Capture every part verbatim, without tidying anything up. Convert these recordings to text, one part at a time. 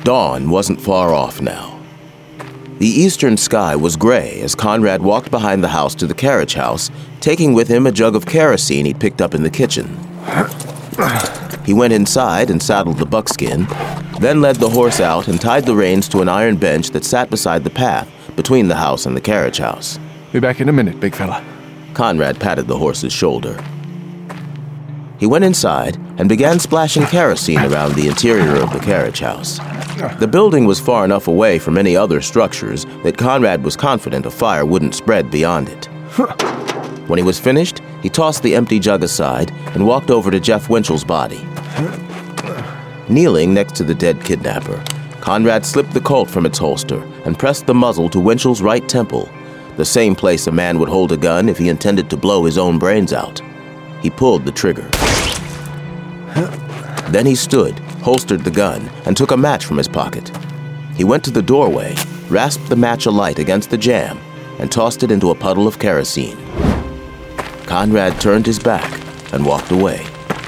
Dawn wasn't far off now. The eastern sky was gray as Conrad walked behind the house to the carriage house, taking with him a jug of kerosene he'd picked up in the kitchen. He went inside and saddled the buckskin, then led the horse out and tied the reins to an iron bench that sat beside the path between the house and the carriage house. Be back in a minute, big fella. Conrad patted the horse's shoulder. He went inside and began splashing kerosene around the interior of the carriage house. The building was far enough away from any other structures that Conrad was confident a fire wouldn't spread beyond it. When he was finished, he tossed the empty jug aside and walked over to Jeff Winchell's body. Kneeling next to the dead kidnapper, Conrad slipped the Colt from its holster and pressed the muzzle to Winchell's right temple, the same place a man would hold a gun if he intended to blow his own brains out. He pulled the trigger. Then he stood, holstered the gun, and took a match from his pocket. He went to the doorway, rasped the match alight against the jamb, and tossed it into a puddle of kerosene. Conrad turned his back and walked away.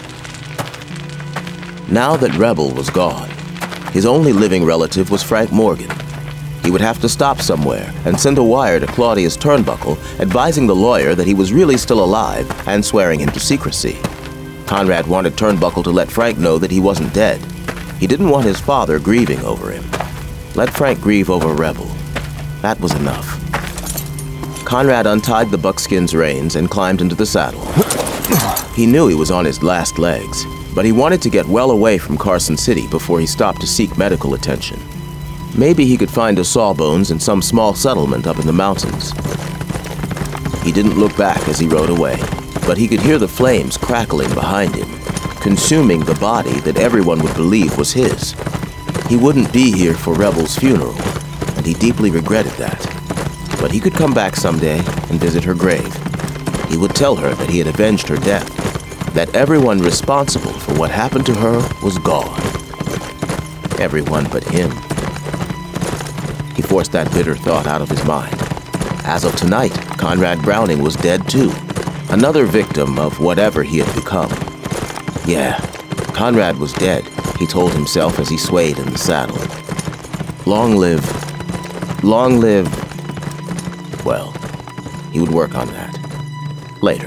Now that Rebel was gone, his only living relative was Frank Morgan. He would have to stop somewhere and send a wire to Claudius Turnbuckle advising the lawyer that he was really still alive and swearing him to secrecy. Conrad wanted Turnbuckle to let Frank know that he wasn't dead. He didn't want his father grieving over him. Let Frank grieve over Rebel. That was enough. Conrad untied the buckskin's reins and climbed into the saddle. He knew he was on his last legs, but he wanted to get well away from Carson City before he stopped to seek medical attention. Maybe he could find a sawbones in some small settlement up in the mountains. He didn't look back as he rode away, but he could hear the flames crackling behind him, consuming the body that everyone would believe was his. He wouldn't be here for Rebel's funeral, and he deeply regretted that. But he could come back someday and visit her grave. He would tell her that he had avenged her death, that everyone responsible for what happened to her was gone. Everyone but him. He forced that bitter thought out of his mind. As of tonight, Conrad Browning was dead too, another victim of whatever he had become. Yeah, Conrad was dead, he told himself as he swayed in the saddle. Long live, long live, well, he would work on that later.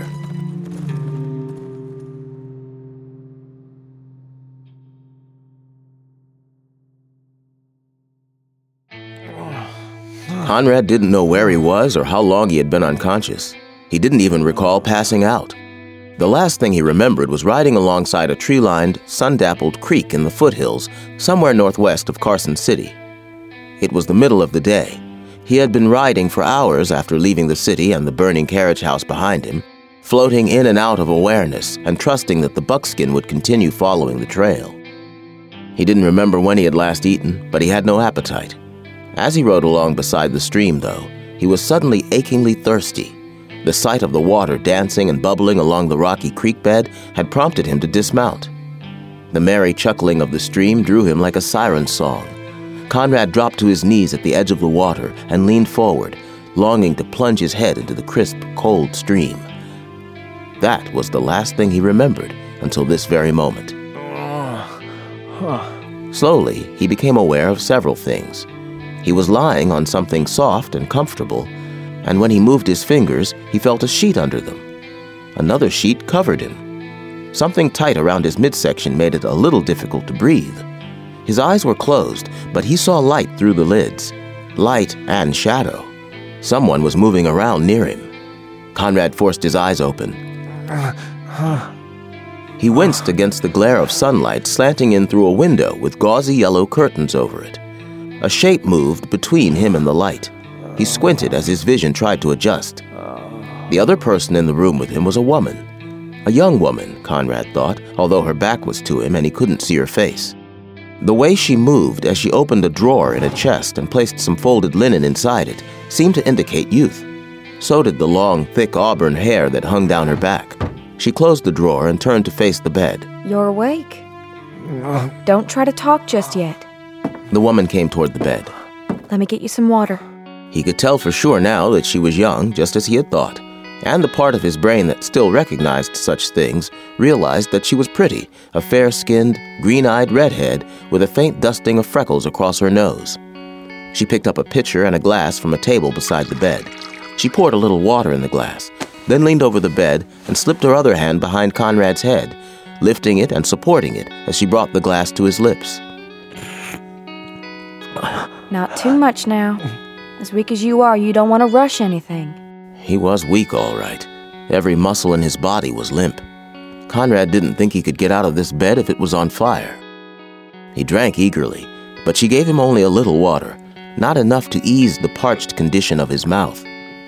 Conrad didn't know where he was or how long he had been unconscious. He didn't even recall passing out. The last thing he remembered was riding alongside a tree-lined, sun-dappled creek in the foothills somewhere northwest of Carson City. It was the middle of the day. He had been riding for hours after leaving the city and the burning carriage house behind him, floating in and out of awareness and trusting that the buckskin would continue following the trail. He didn't remember when he had last eaten, but he had no appetite. As he rode along beside the stream, though, he was suddenly achingly thirsty. The sight of the water dancing and bubbling along the rocky creek bed had prompted him to dismount. The merry chuckling of the stream drew him like a siren's song. Conrad dropped to his knees at the edge of the water and leaned forward, longing to plunge his head into the crisp, cold stream. That was the last thing he remembered until this very moment. Slowly, he became aware of several things. He was lying on something soft and comfortable, and when he moved his fingers, he felt a sheet under them. Another sheet covered him. Something tight around his midsection made it a little difficult to breathe. His eyes were closed, but he saw light through the lids. Light and shadow. Someone was moving around near him. Conrad forced his eyes open. He winced against the glare of sunlight slanting in through a window with gauzy yellow curtains over it. A shape moved between him and the light. He squinted as his vision tried to adjust. The other person in the room with him was a woman. A young woman, Conrad thought, although her back was to him and he couldn't see her face. The way she moved as she opened a drawer in a chest and placed some folded linen inside it seemed to indicate youth. So did the long, thick auburn hair that hung down her back. She closed the drawer and turned to face the bed. You're awake. Don't try to talk just yet. The woman came toward the bed. Let me get you some water. He could tell for sure now that she was young, just as he had thought. And the part of his brain that still recognized such things realized that she was pretty, a fair-skinned, green-eyed redhead with a faint dusting of freckles across her nose. She picked up a pitcher and a glass from a table beside the bed. She poured a little water in the glass, then leaned over the bed and slipped her other hand behind Conrad's head, lifting it and supporting it as she brought the glass to his lips. Not too much now. As weak as you are, you don't want to rush anything. He was weak, all right. Every muscle in his body was limp. Conrad didn't think he could get out of this bed if it was on fire. He drank eagerly, but she gave him only a little water, not enough to ease the parched condition of his mouth.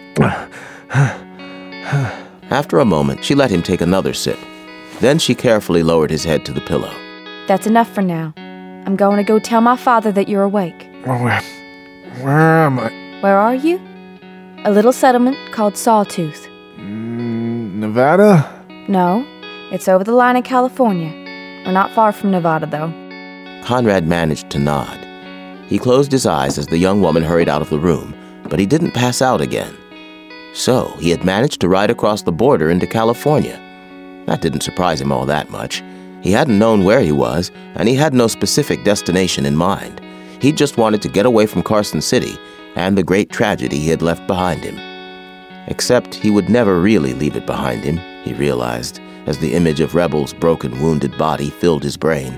After a moment, she let him take another sip. Then she carefully lowered his head to the pillow. That's enough for now. I'm going to go tell my father that you're awake. Where, where am I? Where are you? A little settlement called Sawtooth. Mm, Nevada? No, it's over the line in California. We're not far from Nevada, though. Conrad managed to nod. He closed his eyes as the young woman hurried out of the room, but he didn't pass out again. So he had managed to ride across the border into California. That didn't surprise him all that much. He hadn't known where he was, and he had no specific destination in mind. He just wanted to get away from Carson City and the great tragedy he had left behind him. Except he would never really leave it behind him, he realized, as the image of Rebel's broken, wounded body filled his brain.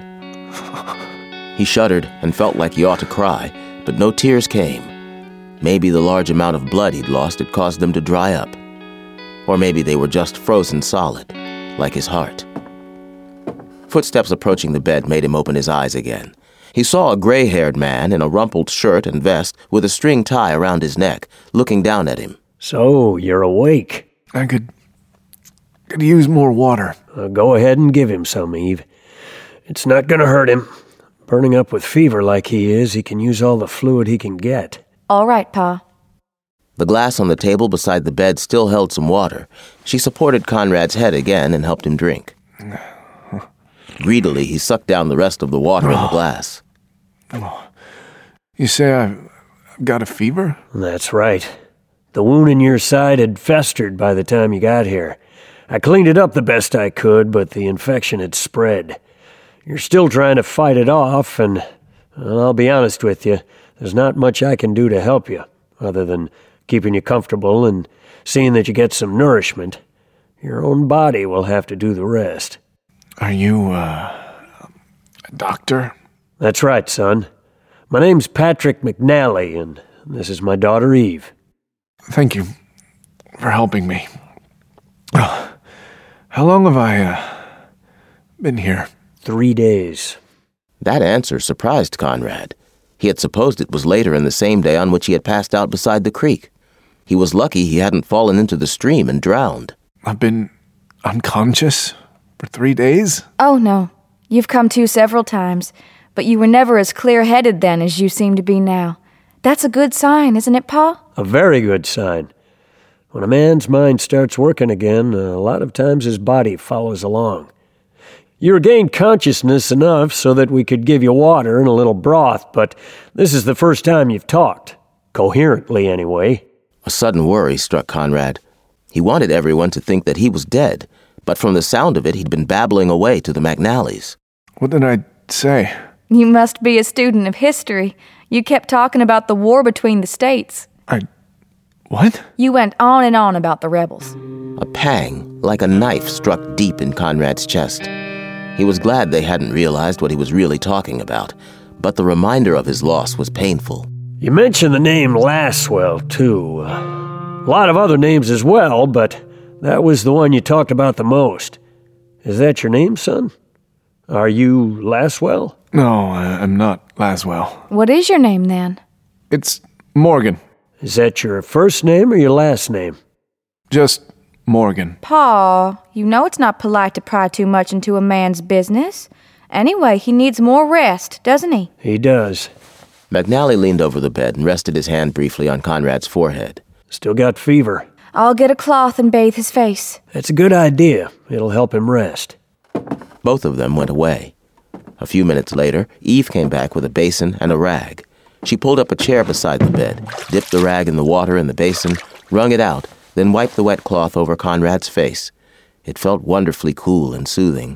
He shuddered and felt like he ought to cry, but no tears came. Maybe the large amount of blood he'd lost had caused them to dry up. Or maybe they were just frozen solid, like his heart. Footsteps approaching the bed made him open his eyes again. He saw a gray-haired man in a rumpled shirt and vest with a string tie around his neck, looking down at him. So, you're awake. I could... could use more water. Uh, go ahead and give him some, Eve. It's not gonna hurt him. Burning up with fever like he is, he can use all the fluid he can get. All right, Pa. The glass on the table beside the bed still held some water. She supported Conrad's head again and helped him drink. Greedily, he sucked down the rest of the water in the glass. Oh. You say I've, I've got a fever? That's right. The wound in your side had festered by the time you got here. I cleaned it up the best I could, but the infection had spread. You're still trying to fight it off, and well, I'll be honest with you, there's not much I can do to help you, other than keeping you comfortable and seeing that you get some nourishment. Your own body will have to do the rest. Are you, uh, a doctor? That's right, son. My name's Patrick McNally, and this is my daughter, Eve. Thank you for helping me. Oh, how long have I, uh, been here? Three days. That answer surprised Conrad. He had supposed it was later in the same day on which he had passed out beside the creek. He was lucky he hadn't fallen into the stream and drowned. I've been unconscious for three days? Oh, no. You've come to several times, but you were never as clear-headed then as you seem to be now. That's a good sign, isn't it, Pa? A very good sign. When a man's mind starts working again, a lot of times his body follows along. You regained consciousness enough so that we could give you water and a little broth, but this is the first time you've talked. Coherently, anyway. A sudden worry struck Conrad. He wanted everyone to think that he was dead, but from the sound of it, he'd been babbling away to the McNallys. What did I say? You must be a student of history. You kept talking about the war between the states. I... what? You went on and on about the rebels. A pang, like a knife, struck deep in Conrad's chest. He was glad they hadn't realized what he was really talking about, but the reminder of his loss was painful. You mentioned the name Lasswell, too. A lot of other names as well, but that was the one you talked about the most. Is that your name, son? Are you Lasswell? No, I'm not Laswell. What is your name, then? It's Morgan. Is that your first name or your last name? Just Morgan. Pa, you know it's not polite to pry too much into a man's business. Anyway, he needs more rest, doesn't he? He does. McNally leaned over the bed and rested his hand briefly on Conrad's forehead. Still got fever. I'll get a cloth and bathe his face. That's a good idea. It'll help him rest. Both of them went away. A few minutes later, Eve came back with a basin and a rag. She pulled up a chair beside the bed, dipped the rag in the water in the basin, wrung it out, then wiped the wet cloth over Conrad's face. It felt wonderfully cool and soothing.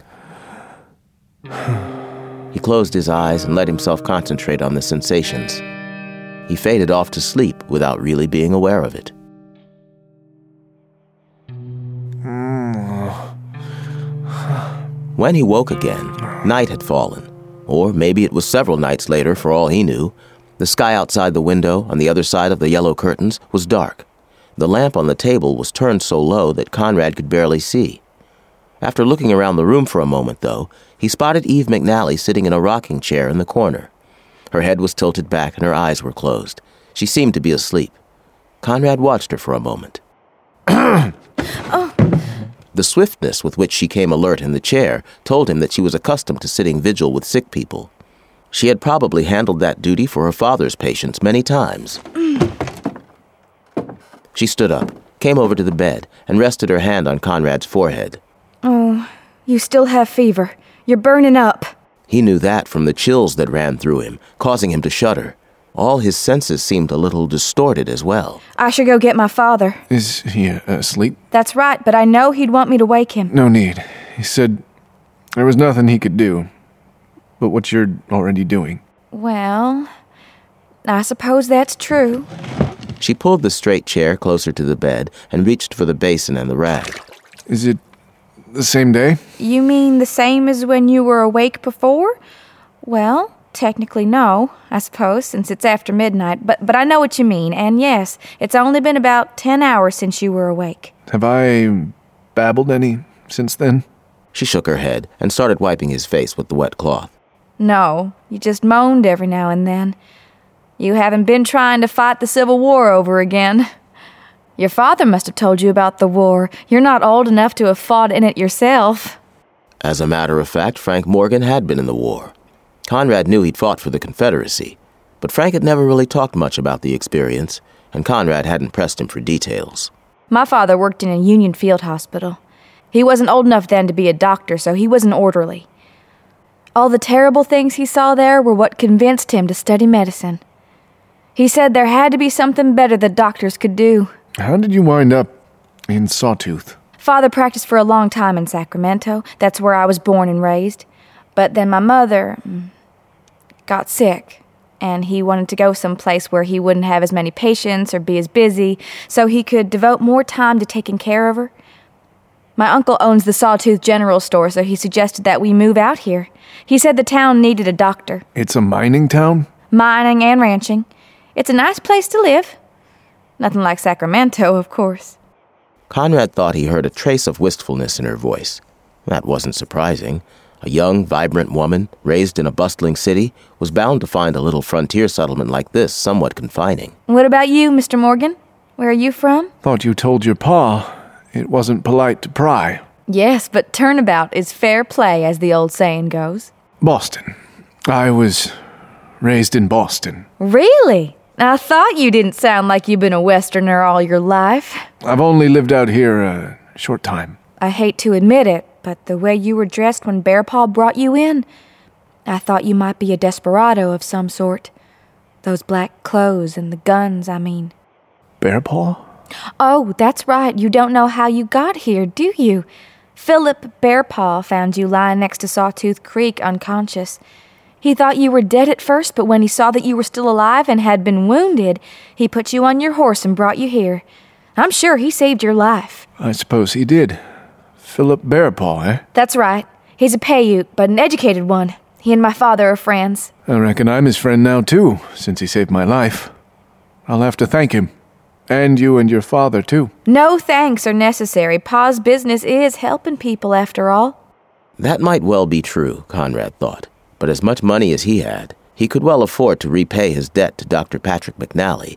He closed his eyes and let himself concentrate on the sensations. He faded off to sleep without really being aware of it. When he woke again, night had fallen. Or maybe it was several nights later for all he knew. The sky outside the window, on the other side of the yellow curtains, was dark. The lamp on the table was turned so low that Conrad could barely see. After looking around the room for a moment, though, he spotted Eve McNally sitting in a rocking chair in the corner. Her head was tilted back and her eyes were closed. She seemed to be asleep. Conrad watched her for a moment. Oh. The swiftness with which she came alert in the chair told him that she was accustomed to sitting vigil with sick people. She had probably handled that duty for her father's patients many times. She stood up, came over to the bed, and rested her hand on Conrad's forehead. Oh, you still have fever. You're burning up. He knew that from the chills that ran through him, causing him to shudder. All his senses seemed a little distorted as well. I should go get my father. Is he uh, asleep? That's right, but I know he'd want me to wake him. No need. He said there was nothing he could do. But what you're already doing. Well, I suppose that's true. She pulled the straight chair closer to the bed and reached for the basin and the rag. Is it the same day? You mean the same as when you were awake before? Well, technically no, I suppose, since it's after midnight, but, but I know what you mean, and yes, it's only been about ten hours since you were awake. Have I babbled any since then? She shook her head and started wiping his face with the wet cloth. No, you just moaned every now and then. You haven't been trying to fight the Civil War over again. Your father must have told you about the war. You're not old enough to have fought in it yourself. As a matter of fact, Frank Morgan had been in the war. Conrad knew he'd fought for the Confederacy, but Frank had never really talked much about the experience, and Conrad hadn't pressed him for details. My father worked in a Union field hospital. He wasn't old enough then to be a doctor, so he was an orderly. All the terrible things he saw there were what convinced him to study medicine. He said there had to be something better that doctors could do. How did you wind up in Sawtooth? Father practiced for a long time in Sacramento. That's where I was born and raised. But then my mother got sick, and he wanted to go someplace where he wouldn't have as many patients or be as busy, so he could devote more time to taking care of her. My uncle owns the Sawtooth General Store, so he suggested that we move out here. He said the town needed a doctor. It's a mining town? Mining and ranching. It's a nice place to live. Nothing like Sacramento, of course. Conrad thought he heard a trace of wistfulness in her voice. That wasn't surprising. A young, vibrant woman, raised in a bustling city, was bound to find a little frontier settlement like this somewhat confining. What about you, Mister Morgan? Where are you from? Thought you told your pa it wasn't polite to pry. Yes, but turnabout is fair play, as the old saying goes. Boston. I was raised in Boston. Really? I thought you didn't sound like you've been a Westerner all your life. I've only lived out here a short time. I hate to admit it, but the way you were dressed when Bearpaw brought you in, I thought you might be a desperado of some sort. Those black clothes and the guns, I mean. Bearpaw? Oh, that's right. You don't know how you got here, do you? Philip Bearpaw found you lying next to Sawtooth Creek unconscious. He thought you were dead at first, but when he saw that you were still alive and had been wounded, he put you on your horse and brought you here. I'm sure he saved your life. I suppose he did. Philip Bearpaw, eh? That's right. He's a Paiute, but an educated one. He and my father are friends. I reckon I'm his friend now, too, since he saved my life. I'll have to thank him. And you and your father, too. No thanks are necessary. Pa's business is helping people, after all. That might well be true, Conrad thought. But as much money as he had, he could well afford to repay his debt to Doctor Patrick McNally.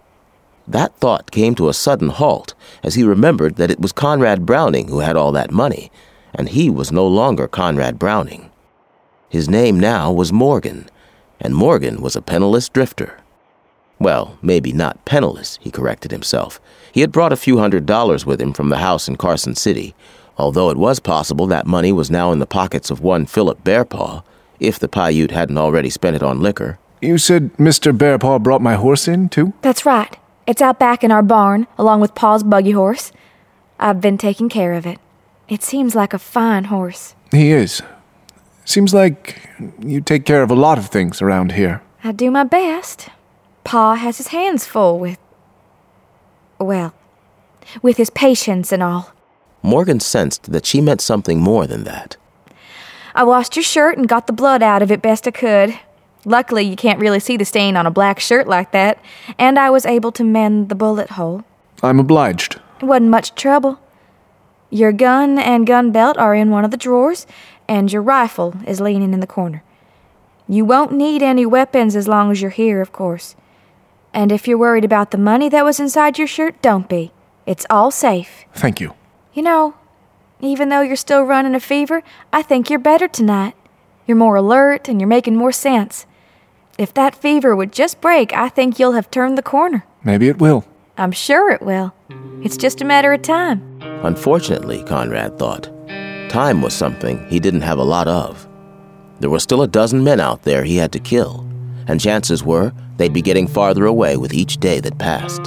That thought came to a sudden halt as he remembered that it was Conrad Browning who had all that money, and he was no longer Conrad Browning. His name now was Morgan, and Morgan was a penniless drifter. Well, maybe not penniless, he corrected himself. He had brought a few hundred dollars with him from the house in Carson City, although it was possible that money was now in the pockets of one Philip Bearpaw, if the Paiute hadn't already spent it on liquor. You said Mister Bearpaw brought my horse in, too? That's right. It's out back in our barn, along with Pa's buggy horse. I've been taking care of it. It seems like a fine horse. He is. Seems like you take care of a lot of things around here. I do my best. Pa has his hands full with... well, with his patients and all. Morgan sensed that she meant something more than that. I washed your shirt and got the blood out of it best I could. Luckily, you can't really see the stain on a black shirt like that, and I was able to mend the bullet hole. I'm obliged. It wasn't much trouble. Your gun and gun belt are in one of the drawers, and your rifle is leaning in the corner. You won't need any weapons as long as you're here, of course. And if you're worried about the money that was inside your shirt, don't be. It's all safe. Thank you. You know, even though you're still running a fever, I think you're better tonight. You're more alert and you're making more sense. If that fever would just break, I think you'll have turned the corner. Maybe it will. I'm sure it will. It's just a matter of time. Unfortunately, Conrad thought, time was something he didn't have a lot of. There were still a dozen men out there he had to kill, and chances were they'd be getting farther away with each day that passed.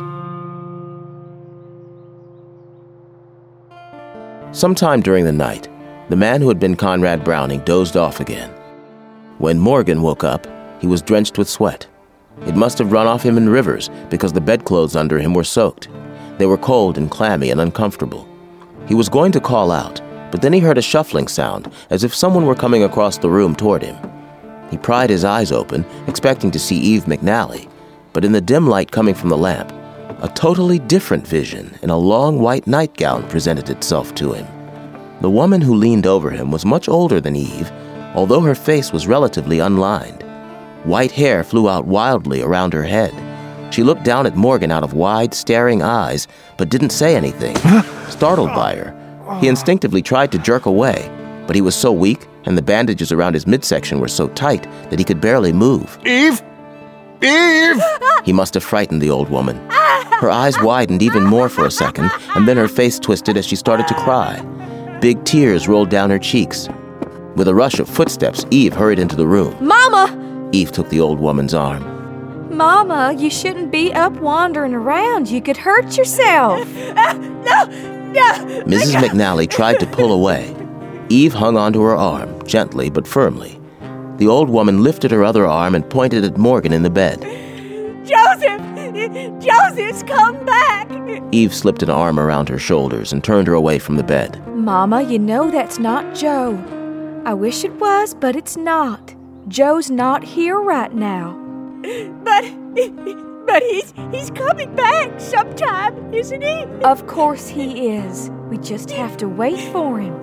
Sometime during the night, the man who had been Conrad Browning dozed off again. When Morgan woke up, he was drenched with sweat. It must have run off him in rivers because the bedclothes under him were soaked. They were cold and clammy and uncomfortable. He was going to call out, but then he heard a shuffling sound, as if someone were coming across the room toward him. He pried his eyes open, expecting to see Eve McNally, but in the dim light coming from the lamp, a totally different vision in a long white nightgown presented itself to him. The woman who leaned over him was much older than Eve, although her face was relatively unlined. White hair flew out wildly around her head. She looked down at Morgan out of wide, staring eyes, but didn't say anything. Startled by her, he instinctively tried to jerk away, but he was so weak and the bandages around his midsection were so tight that he could barely move. Eve! Eve! He must have frightened the old woman. Her eyes widened even more for a second, and then her face twisted as she started to cry. Big tears rolled down her cheeks. With a rush of footsteps, Eve hurried into the room. Mama! Eve took the old woman's arm. Mama, you shouldn't be up wandering around. You could hurt yourself. Uh, no! No! Missus McNally tried to pull away. Eve hung onto her arm, gently but firmly. The old woman lifted her other arm and pointed at Morgan in the bed. Joseph! Joseph's come back! Eve slipped an arm around her shoulders and turned her away from the bed. Mama, you know that's not Joe. I wish it was, but it's not. Joe's not here right now. But, but he's, he's coming back sometime, isn't he? Of course he is. We just have to wait for him.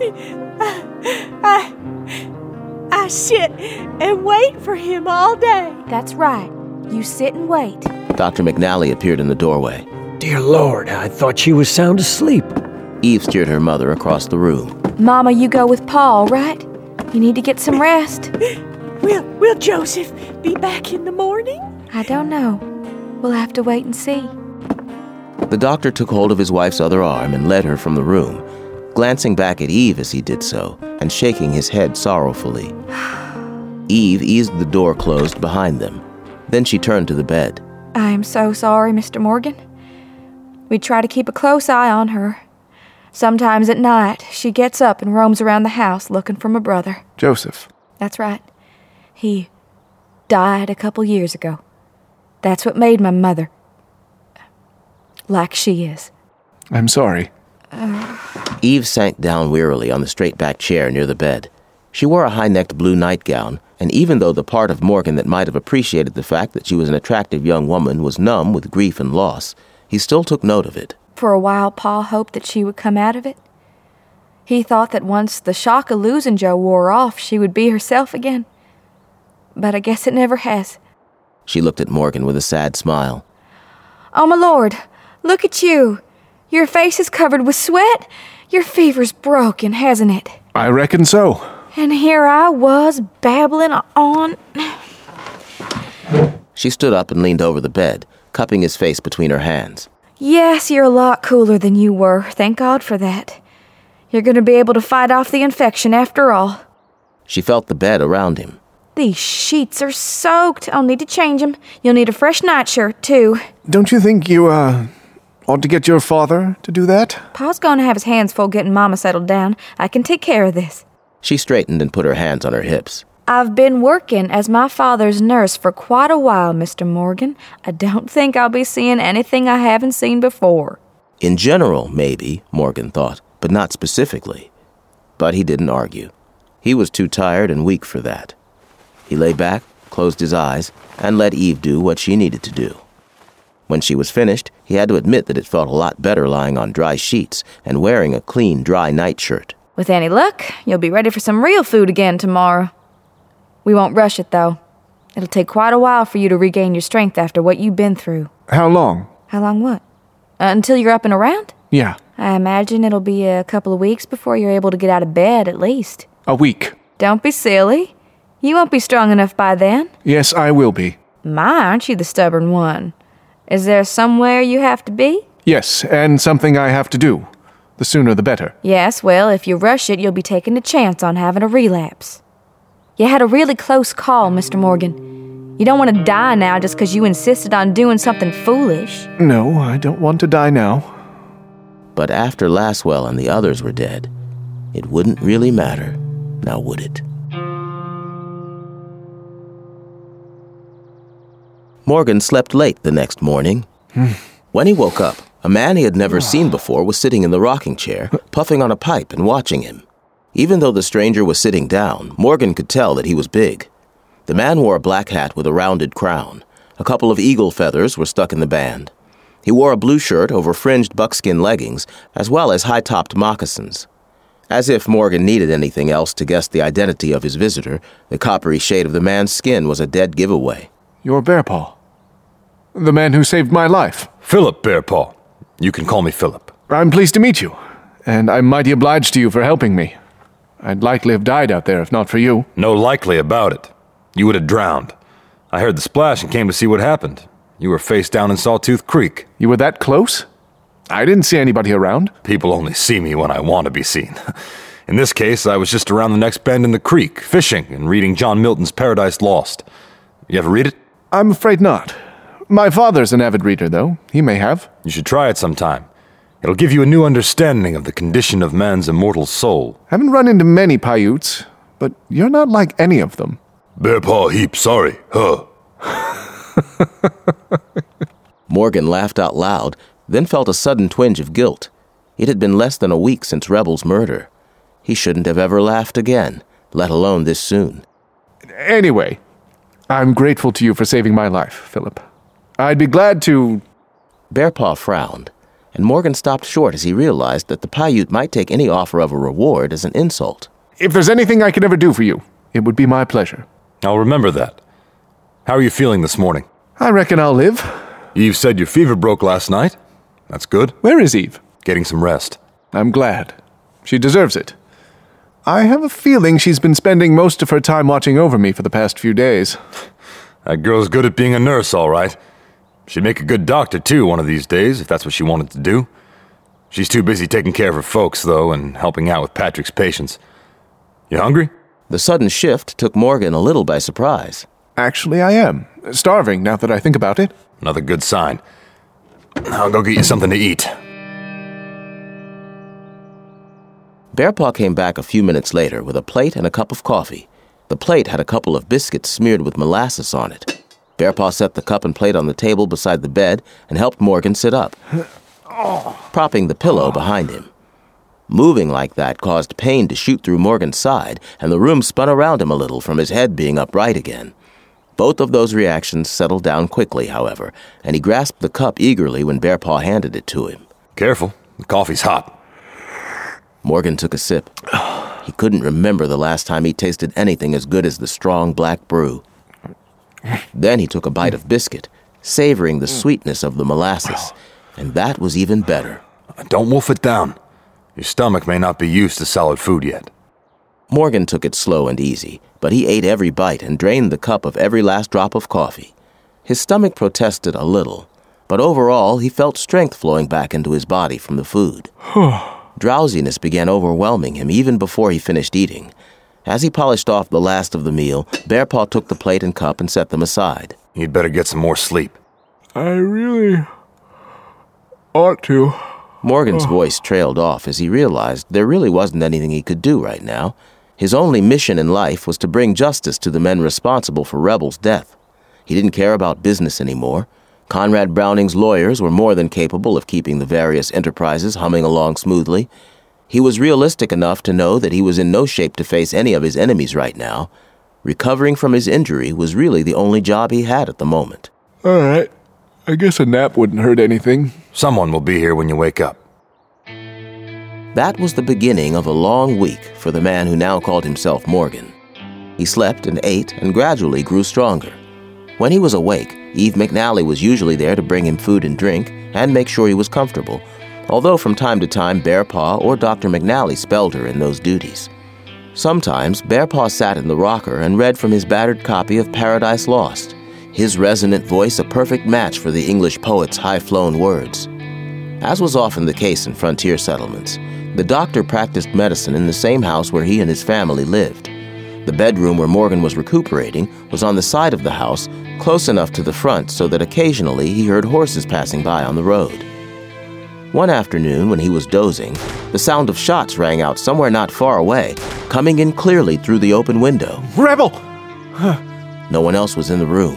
I, I sit and wait for him all day. That's right. You sit and wait. Doctor McNally appeared in the doorway. Dear Lord, I thought she was sound asleep. Eve steered her mother across the room. Mama, you go with Paul, right? You need to get some rest. Will, will Joseph be back in the morning? I don't know. We'll have to wait and see. The doctor took hold of his wife's other arm and led her from the room, glancing back at Eve as he did so, and shaking his head sorrowfully. Eve eased the door closed behind them. Then she turned to the bed. I'm so sorry, Mister Morgan. We try to keep a close eye on her. Sometimes at night, she gets up and roams around the house looking for my brother. Joseph. That's right. He died a couple years ago. That's what made my mother like she is. I'm sorry. Uh... Eve sank down wearily on the straight-back chair near the bed. She wore a high-necked blue nightgown, and even though the part of Morgan that might have appreciated the fact that she was an attractive young woman was numb with grief and loss, he still took note of it. For a while, Pa hoped that she would come out of it. He thought that once the shock of losing Joe wore off, she would be herself again. But I guess it never has. She looked at Morgan with a sad smile. Oh, my Lord, look at you. Your face is covered with sweat. Your fever's broken, hasn't it? I reckon so. And here I was, babbling on. She stood up and leaned over the bed, cupping his face between her hands. Yes, you're a lot cooler than you were. Thank God for that. You're going to be able to fight off the infection after all. She felt the bed around him. These sheets are soaked. I'll need to change them. You'll need a fresh nightshirt, too. Don't you think you, uh, ought to get your father to do that? Pa's going to have his hands full getting Mama settled down. I can take care of this. She straightened and put her hands on her hips. I've been working as my father's nurse for quite a while, Mister Morgan. I don't think I'll be seeing anything I haven't seen before. In general, maybe, Morgan thought, but not specifically. But he didn't argue. He was too tired and weak for that. He lay back, closed his eyes, and let Eve do what she needed to do. When she was finished, he had to admit that it felt a lot better lying on dry sheets and wearing a clean, dry nightshirt. With any luck, you'll be ready for some real food again tomorrow. We won't rush it, though. It'll take quite a while for you to regain your strength after what you've been through. How long? How long what? Uh, until you're up and around? Yeah. I imagine it'll be a couple of weeks before you're able to get out of bed, at least. A week. Don't be silly. You won't be strong enough by then. Yes, I will be. My, aren't you the stubborn one? Is there somewhere you have to be? Yes, and something I have to do. The sooner the better. Yes, well, if you rush it, you'll be taking a chance on having a relapse. You had a really close call, Mister Morgan. You don't want to die now just because you insisted on doing something foolish. No, I don't want to die now. But after Laswell and the others were dead, it wouldn't really matter, now would it? Morgan slept late the next morning. When he woke up, a man he had never seen before was sitting in the rocking chair, puffing on a pipe and watching him. Even though the stranger was sitting down, Morgan could tell that he was big. The man wore a black hat with a rounded crown. A couple of eagle feathers were stuck in the band. He wore a blue shirt over fringed buckskin leggings, as well as high-topped moccasins. As if Morgan needed anything else to guess the identity of his visitor, the coppery shade of the man's skin was a dead giveaway. You're Bearpaw. The man who saved my life. Philip Bearpaw. You can call me Philip. I'm pleased to meet you, and I'm mighty obliged to you for helping me. I'd likely have died out there if not for you. No likely about it. You would have drowned. I heard the splash and came to see what happened. You were face down in Sawtooth Creek. You were that close? I didn't see anybody around. People only see me when I want to be seen. In this case, I was just around the next bend in the creek, fishing and reading John Milton's Paradise Lost. You ever read it? I'm afraid not. My father's an avid reader, though. He may have. You should try it sometime. It'll give you a new understanding of the condition of man's immortal soul. Haven't run into many Paiutes, but you're not like any of them. Bearpaw heap sorry, huh? Morgan laughed out loud, then felt a sudden twinge of guilt. It had been less than a week since Rebel's murder. He shouldn't have ever laughed again, let alone this soon. Anyway, I'm grateful to you for saving my life, Philip. I'd be glad to... Bearpaw frowned, and Morgan stopped short as he realized that the Paiute might take any offer of a reward as an insult. If there's anything I can ever do for you, it would be my pleasure. I'll remember that. How are you feeling this morning? I reckon I'll live. Eve said your fever broke last night. That's good. Where is Eve? Getting some rest. I'm glad. She deserves it. I have a feeling she's been spending most of her time watching over me for the past few days. That girl's good at being a nurse, all right. She'd make a good doctor, too, one of these days, if that's what she wanted to do. She's too busy taking care of her folks, though, and helping out with Patrick's patients. You hungry? The sudden shift took Morgan a little by surprise. Actually, I am. Starving, now that I think about it. Another good sign. I'll go get you something to eat. Bearpaw came back a few minutes later with a plate and a cup of coffee. The plate had a couple of biscuits smeared with molasses on it. Bearpaw set the cup and plate on the table beside the bed and helped Morgan sit up, propping the pillow behind him. Moving like that caused pain to shoot through Morgan's side, and the room spun around him a little from his head being upright again. Both of those reactions settled down quickly, however, and he grasped the cup eagerly when Bearpaw handed it to him. Careful, the coffee's hot. Morgan took a sip. He couldn't remember the last time he tasted anything as good as the strong black brew. Then he took a bite of biscuit, savoring the sweetness of the molasses, and that was even better. Don't wolf it down. Your stomach may not be used to solid food yet. Morgan took it slow and easy, but he ate every bite and drained the cup of every last drop of coffee. His stomach protested a little, but overall he felt strength flowing back into his body from the food. Drowsiness began overwhelming him even before he finished eating. As he polished off the last of the meal, Bearpaw took the plate and cup and set them aside. You'd better get some more sleep. I really ought to. Morgan's voice trailed off as he realized there really wasn't anything he could do right now. His only mission in life was to bring justice to the men responsible for Rebel's death. He didn't care about business anymore. Conrad Browning's lawyers were more than capable of keeping the various enterprises humming along smoothly. He was realistic enough to know that he was in no shape to face any of his enemies right now. Recovering from his injury was really the only job he had at the moment. All right. I guess a nap wouldn't hurt anything. Someone will be here when you wake up. That was the beginning of a long week for the man who now called himself Morgan. He slept and ate and gradually grew stronger. When he was awake, Eve McNally was usually there to bring him food and drink and make sure he was comfortable, although from time to time Bearpaw or Doctor McNally spelled her in those duties. Sometimes Bearpaw sat in the rocker and read from his battered copy of Paradise Lost, his resonant voice a perfect match for the English poet's high-flown words. As was often the case in frontier settlements, the doctor practiced medicine in the same house where he and his family lived. The bedroom where Morgan was recuperating was on the side of the house, close enough to the front so that occasionally he heard horses passing by on the road. One afternoon, when he was dozing, the sound of shots rang out somewhere not far away, coming in clearly through the open window. Rebel! No one else was in the room.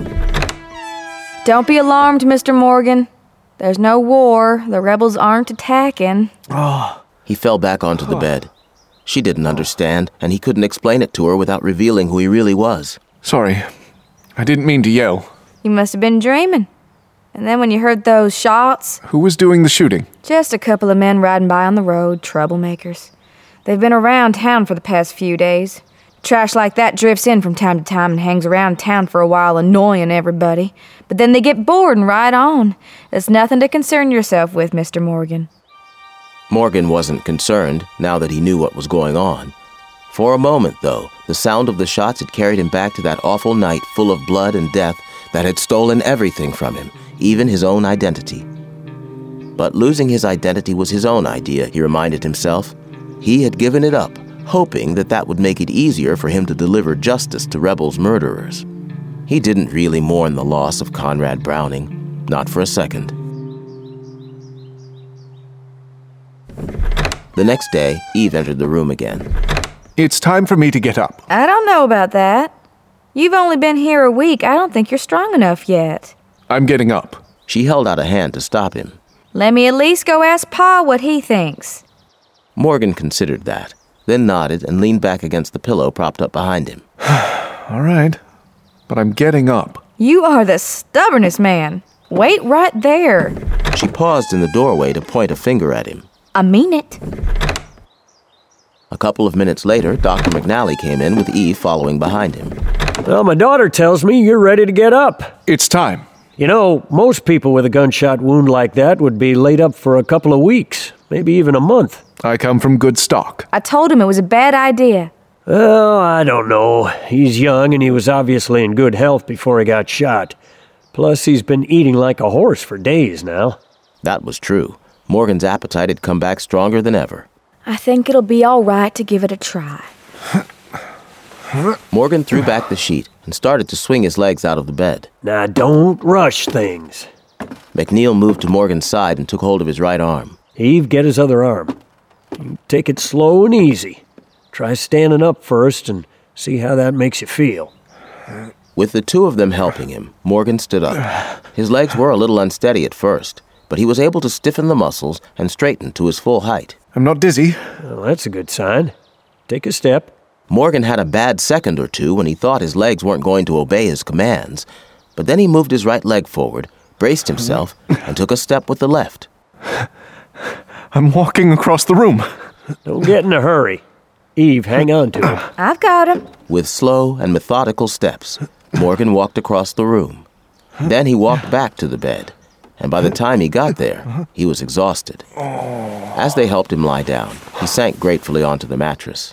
Don't be alarmed, Mister Morgan. There's no war. The rebels aren't attacking. Oh. He fell back onto the bed. She didn't understand, and he couldn't explain it to her without revealing who he really was. Sorry. I didn't mean to yell. You must have been dreaming. And then when you heard those shots... Who was doing the shooting? Just a couple of men riding by on the road, troublemakers. They've been around town for the past few days. Trash like that drifts in from time to time and hangs around town for a while, annoying everybody. But then they get bored and ride on. There's nothing to concern yourself with, Mister Morgan. Morgan wasn't concerned, now that he knew what was going on. For a moment, though, the sound of the shots had carried him back to that awful night full of blood and death that had stolen everything from him, even his own identity. But losing his identity was his own idea, he reminded himself. He had given it up, hoping that that would make it easier for him to deliver justice to Rebel's murderers. He didn't really mourn the loss of Conrad Browning, not for a second. The next day, Eve entered the room again. It's time for me to get up. I don't know about that. You've only been here a week. I don't think you're strong enough yet. I'm getting up. She held out a hand to stop him. Let me at least go ask Pa what he thinks. Morgan considered that, then nodded and leaned back against the pillow propped up behind him. All right, but I'm getting up. You are the stubbornest man. Wait right there. She paused in the doorway to point a finger at him. I mean it. A couple of minutes later, Doctor McNally came in with Eve following behind him. Well, my daughter tells me you're ready to get up. It's time. You know, most people with a gunshot wound like that would be laid up for a couple of weeks, maybe even a month. I come from good stock. I told him it was a bad idea. Oh, I don't know. He's young and he was obviously in good health before he got shot. Plus, he's been eating like a horse for days now. That was true. Morgan's appetite had come back stronger than ever. I think it'll be all right to give it a try. Morgan threw back the sheet and started to swing his legs out of the bed. Now, don't rush things. McNeil moved to Morgan's side and took hold of his right arm. Eve, get his other arm. You take it slow and easy. Try standing up first and see how that makes you feel. With the two of them helping him, Morgan stood up. His legs were a little unsteady at first, but he was able to stiffen the muscles and straighten to his full height. I'm not dizzy. Well, that's a good sign. Take a step. Morgan had a bad second or two when he thought his legs weren't going to obey his commands, but then he moved his right leg forward, braced himself, and took a step with the left. I'm walking across the room. Don't get in a hurry. Eve, hang on to him. I've got him. With slow and methodical steps, Morgan walked across the room. Then he walked back to the bed, and by the time he got there, he was exhausted. As they helped him lie down, he sank gratefully onto the mattress.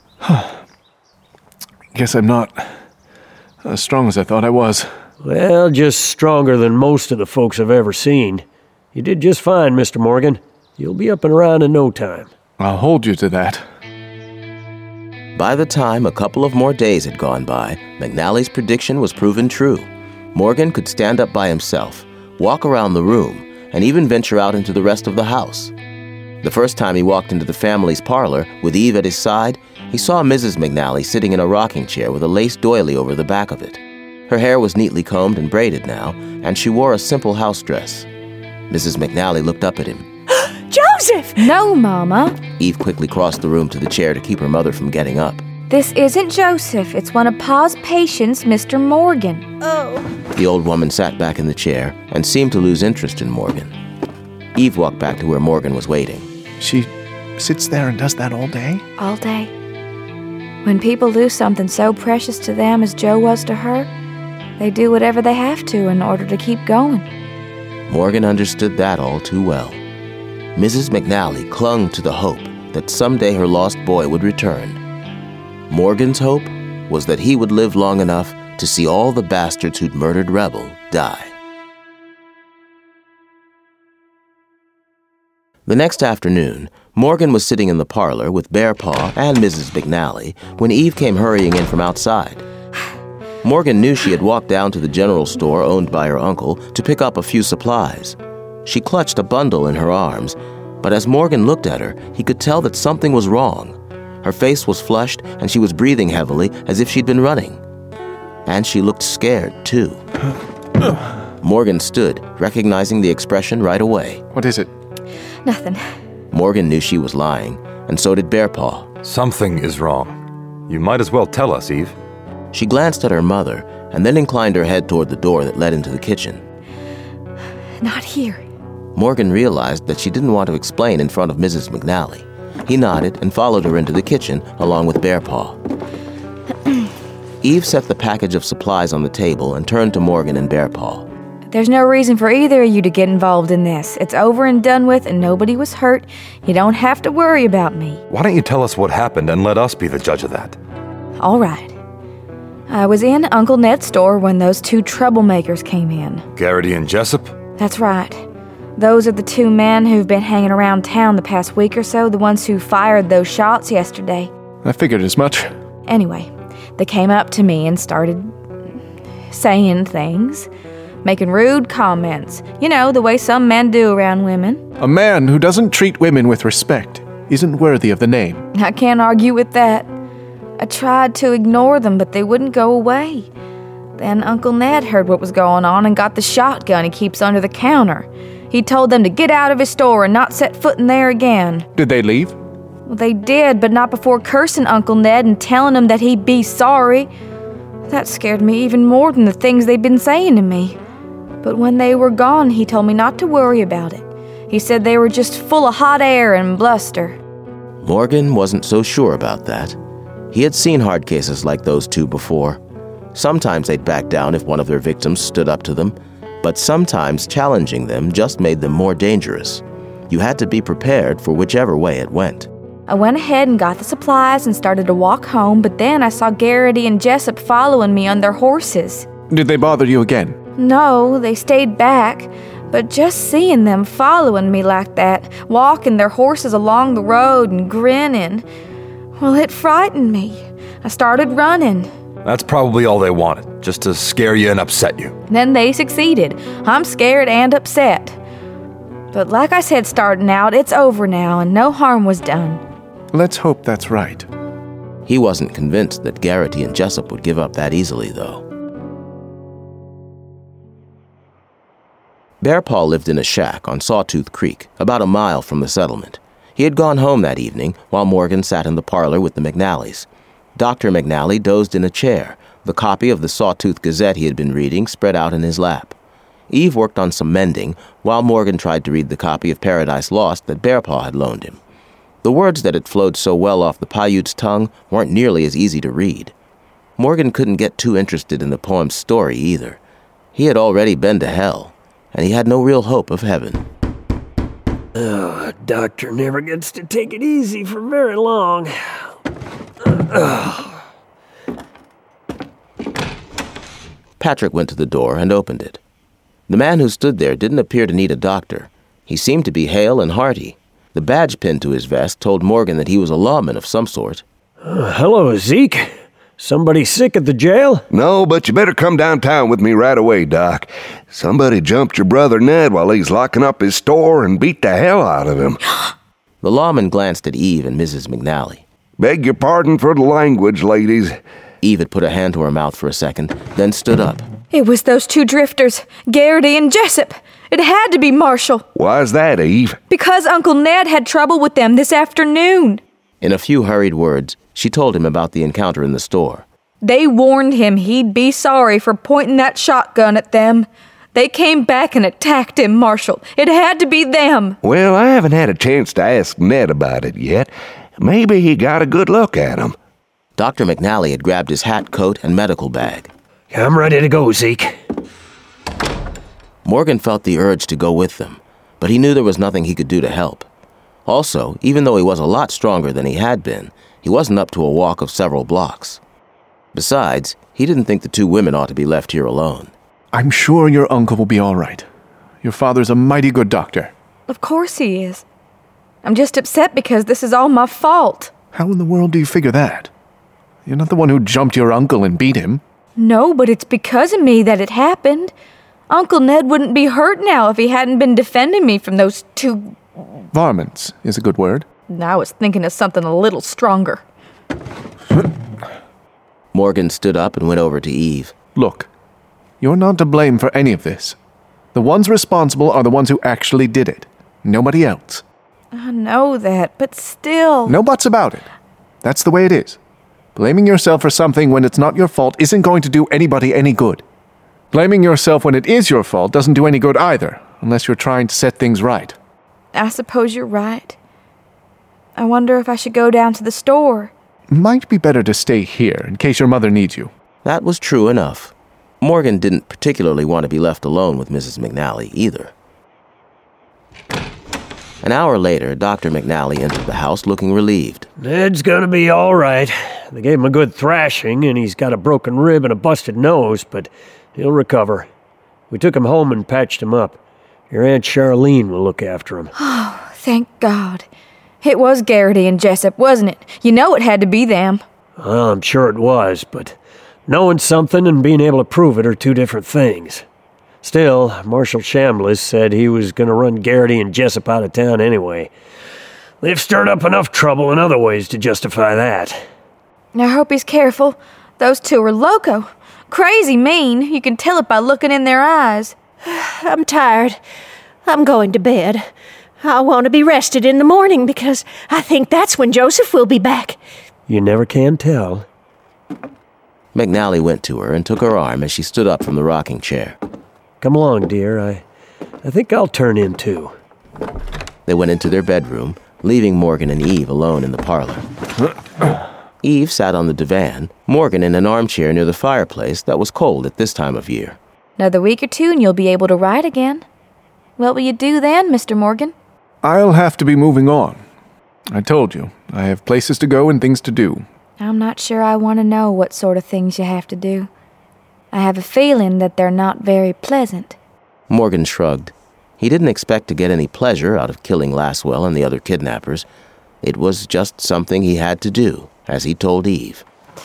Guess I'm not as strong as I thought I was. Well, just stronger than most of the folks I've ever seen. You did just fine, Mister Morgan. You'll be up and around in no time. I'll hold you to that. By the time a couple of more days had gone by, McNally's prediction was proven true. Morgan could stand up by himself, walk around the room, and even venture out into the rest of the house. The first time he walked into the family's parlor with Eve at his side, he saw Missus McNally sitting in a rocking chair with a lace doily over the back of it. Her hair was neatly combed and braided now, and she wore a simple house dress. Missus McNally looked up at him. Joseph! No, Mama. Eve quickly crossed the room to the chair to keep her mother from getting up. This isn't Joseph. It's one of Pa's patients, Mister Morgan. Oh. The old woman sat back in the chair and seemed to lose interest in Morgan. Eve walked back to where Morgan was waiting. She sits there and does that all day? All day. When people lose something so precious to them as Joe was to her, they do whatever they have to in order to keep going. Morgan understood that all too well. Missus McNally clung to the hope that someday her lost boy would return. Morgan's hope was that he would live long enough to see all the bastards who'd murdered Rebel die. The next afternoon, Morgan was sitting in the parlor with Bear Paw and Missus McNally when Eve came hurrying in from outside. Morgan knew she had walked down to the general store owned by her uncle to pick up a few supplies. She clutched a bundle in her arms, but as Morgan looked at her, he could tell that something was wrong. Her face was flushed, and she was breathing heavily as if she'd been running. And she looked scared, too. Morgan stood, recognizing the expression right away. What is it? Nothing. Morgan knew she was lying, and so did Bear Paw. Something is wrong. You might as well tell us, Eve. She glanced at her mother, and then inclined her head toward the door that led into the kitchen. Not here. Morgan realized that she didn't want to explain in front of Missus McNally. He nodded and followed her into the kitchen, along with Bear Paw. Eve set the package of supplies on the table and turned to Morgan and Bear Paw. There's no reason for either of you to get involved in this. It's over and done with, and nobody was hurt. You don't have to worry about me. Why don't you tell us what happened and let us be the judge of that? All right. I was in Uncle Ned's store when those two troublemakers came in. Garrity and Jessup? That's right. Those are the two men who've been hanging around town the past week or so, the ones who fired those shots yesterday. I figured as much. Anyway, they came up to me and started saying things, making rude comments. You know, the way some men do around women. A man who doesn't treat women with respect isn't worthy of the name. I can't argue with that. I tried to ignore them, but they wouldn't go away. Then Uncle Ned heard what was going on and got the shotgun he keeps under the counter. He told them to get out of his store and not set foot in there again. Did they leave? Well, they did, but not before cursing Uncle Ned and telling him that he'd be sorry. That scared me even more than the things they'd been saying to me. But when they were gone, he told me not to worry about it. He said they were just full of hot air and bluster. Morgan wasn't so sure about that. He had seen hard cases like those two before. Sometimes they'd back down if one of their victims stood up to them, but sometimes challenging them just made them more dangerous. You had to be prepared for whichever way it went. I went ahead and got the supplies and started to walk home, but then I saw Garrity and Jessup following me on their horses. Did they bother you again? No, they stayed back, but just seeing them following me like that, walking their horses along the road and grinning, well, it frightened me. I started running. That's probably all they wanted, just to scare you and upset you. Then they succeeded. I'm scared and upset. But like I said starting out, it's over now and no harm was done. Let's hope that's right. He wasn't convinced that Garrity and Jessup would give up that easily, though. Bear Paw lived in a shack on Sawtooth Creek, about a mile from the settlement. He had gone home that evening while Morgan sat in the parlor with the McNallys. Doctor McNally dozed in a chair, the copy of the Sawtooth Gazette he had been reading spread out in his lap. Eve worked on some mending, while Morgan tried to read the copy of Paradise Lost that Bear Paw had loaned him. The words that had flowed so well off the Paiute's tongue weren't nearly as easy to read. Morgan couldn't get too interested in the poem's story either. He had already been to hell, and he had no real hope of heaven. Oh, a doctor never gets to take it easy for very long. Uh, Patrick went to the door and opened it. The man who stood there didn't appear to need a doctor. He seemed to be hale and hearty. The badge pinned to his vest told Morgan that he was a lawman of some sort. Uh, hello, Zeke. Somebody sick at the jail? No, but you better come downtown with me right away, Doc. Somebody jumped your brother Ned while he's locking up his store and beat the hell out of him. The lawman glanced at Eve and Missus McNally. Beg your pardon for the language, ladies. Eve had put a hand to her mouth for a second, then stood up. It was those two drifters, Garrity and Jessup. It had to be Marshall. Why's that, Eve? Because Uncle Ned had trouble with them this afternoon. In a few hurried words, she told him about the encounter in the store. They warned him he'd be sorry for pointing that shotgun at them. They came back and attacked him, Marshall. It had to be them. Well, I haven't had a chance to ask Ned about it yet. Maybe he got a good look at him. Doctor McNally had grabbed his hat, coat, and medical bag. I'm ready to go, Zeke. Morgan felt the urge to go with them, but he knew there was nothing he could do to help. Also, even though he was a lot stronger than he had been, he wasn't up to a walk of several blocks. Besides, he didn't think the two women ought to be left here alone. I'm sure your uncle will be all right. Your father's a mighty good doctor. Of course he is. I'm just upset because this is all my fault. How in the world do you figure that? You're not the one who jumped your uncle and beat him. No, but it's because of me that it happened. Uncle Ned wouldn't be hurt now if he hadn't been defending me from those two... Varmints is a good word. I was thinking of something a little stronger. Morgan stood up and went over to Eve. Look, you're not to blame for any of this. The ones responsible are the ones who actually did it. Nobody else. I know that, but still... No buts about it. That's the way it is. Blaming yourself for something when it's not your fault isn't going to do anybody any good. Blaming yourself when it is your fault doesn't do any good either, unless you're trying to set things right. I suppose you're right. I wonder if I should go down to the store. Might be better to stay here in case your mother needs you. That was true enough. Morgan didn't particularly want to be left alone with Missus McNally either. An hour later, Doctor McNally entered the house looking relieved. Ned's gonna be all right. They gave him a good thrashing, and he's got a broken rib and a busted nose, but he'll recover. We took him home and patched him up. Your Aunt Charlene will look after him. Oh, thank God. It was Garrity and Jessup, wasn't it? You know it had to be them. Well, I'm sure it was, but knowing something and being able to prove it are two different things. Still, Marshal Chambliss said he was going to run Garrity and Jessup out of town anyway. They've stirred up enough trouble in other ways to justify that. I hope he's careful. Those two are loco. Crazy mean. You can tell it by looking in their eyes. I'm tired. I'm going to bed. I want to be rested in the morning because I think that's when Joseph will be back. You never can tell. McNally went to her and took her arm as she stood up from the rocking chair. Come along, dear. I, I think I'll turn in too. They went into their bedroom, leaving Morgan and Eve alone in the parlor. Eve sat on the divan, Morgan in an armchair near the fireplace that was cold at this time of year. Another week or two and you'll be able to ride again. What will you do then, Mister Morgan? I'll have to be moving on. I told you, I have places to go and things to do. I'm not sure I want to know what sort of things you have to do. I have a feeling that they're not very pleasant. Morgan shrugged. He didn't expect to get any pleasure out of killing Lasswell and the other kidnappers. It was just something he had to do, as he told Eve.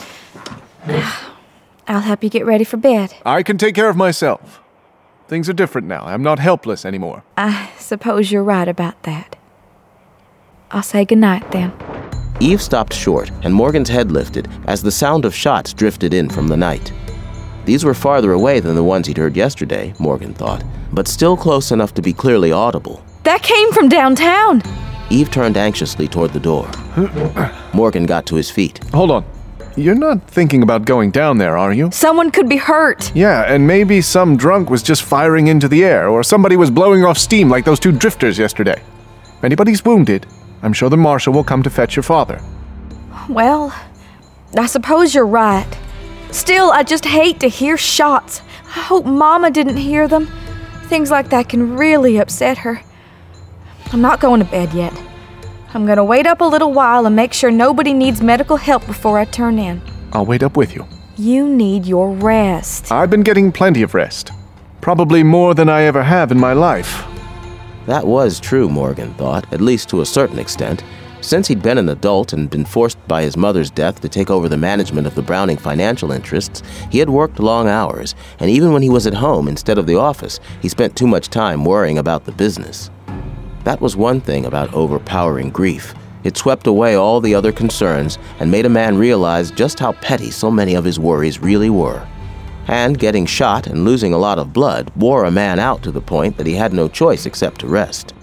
I'll help you get ready for bed. I can take care of myself. Things are different now. I'm not helpless anymore. I suppose you're right about that. I'll say goodnight then. Eve stopped short, and Morgan's head lifted as the sound of shots drifted in from the night. These were farther away than the ones he'd heard yesterday, Morgan thought, but still close enough to be clearly audible. That came from downtown! Eve turned anxiously toward the door. Morgan got to his feet. Hold on. You're not thinking about going down there, are you? Someone could be hurt. Yeah, and maybe some drunk was just firing into the air, or somebody was blowing off steam like those two drifters yesterday. If anybody's wounded, I'm sure the marshal will come to fetch your father. Well, I suppose you're right. Still, I just hate to hear shots. I hope Mama didn't hear them. Things like that can really upset her. I'm not going to bed yet. I'm going to wait up a little while and make sure nobody needs medical help before I turn in. I'll wait up with you. You need your rest. I've been getting plenty of rest. Probably more than I ever have in my life. That was true, Morgan thought, at least to a certain extent. Since he'd been an adult and been forced by his mother's death to take over the management of the Browning financial interests, he had worked long hours, and even when he was at home instead of the office, he spent too much time worrying about the business. That was one thing about overpowering grief. It swept away all the other concerns and made a man realize just how petty so many of his worries really were. And getting shot and losing a lot of blood wore a man out to the point that he had no choice except to rest.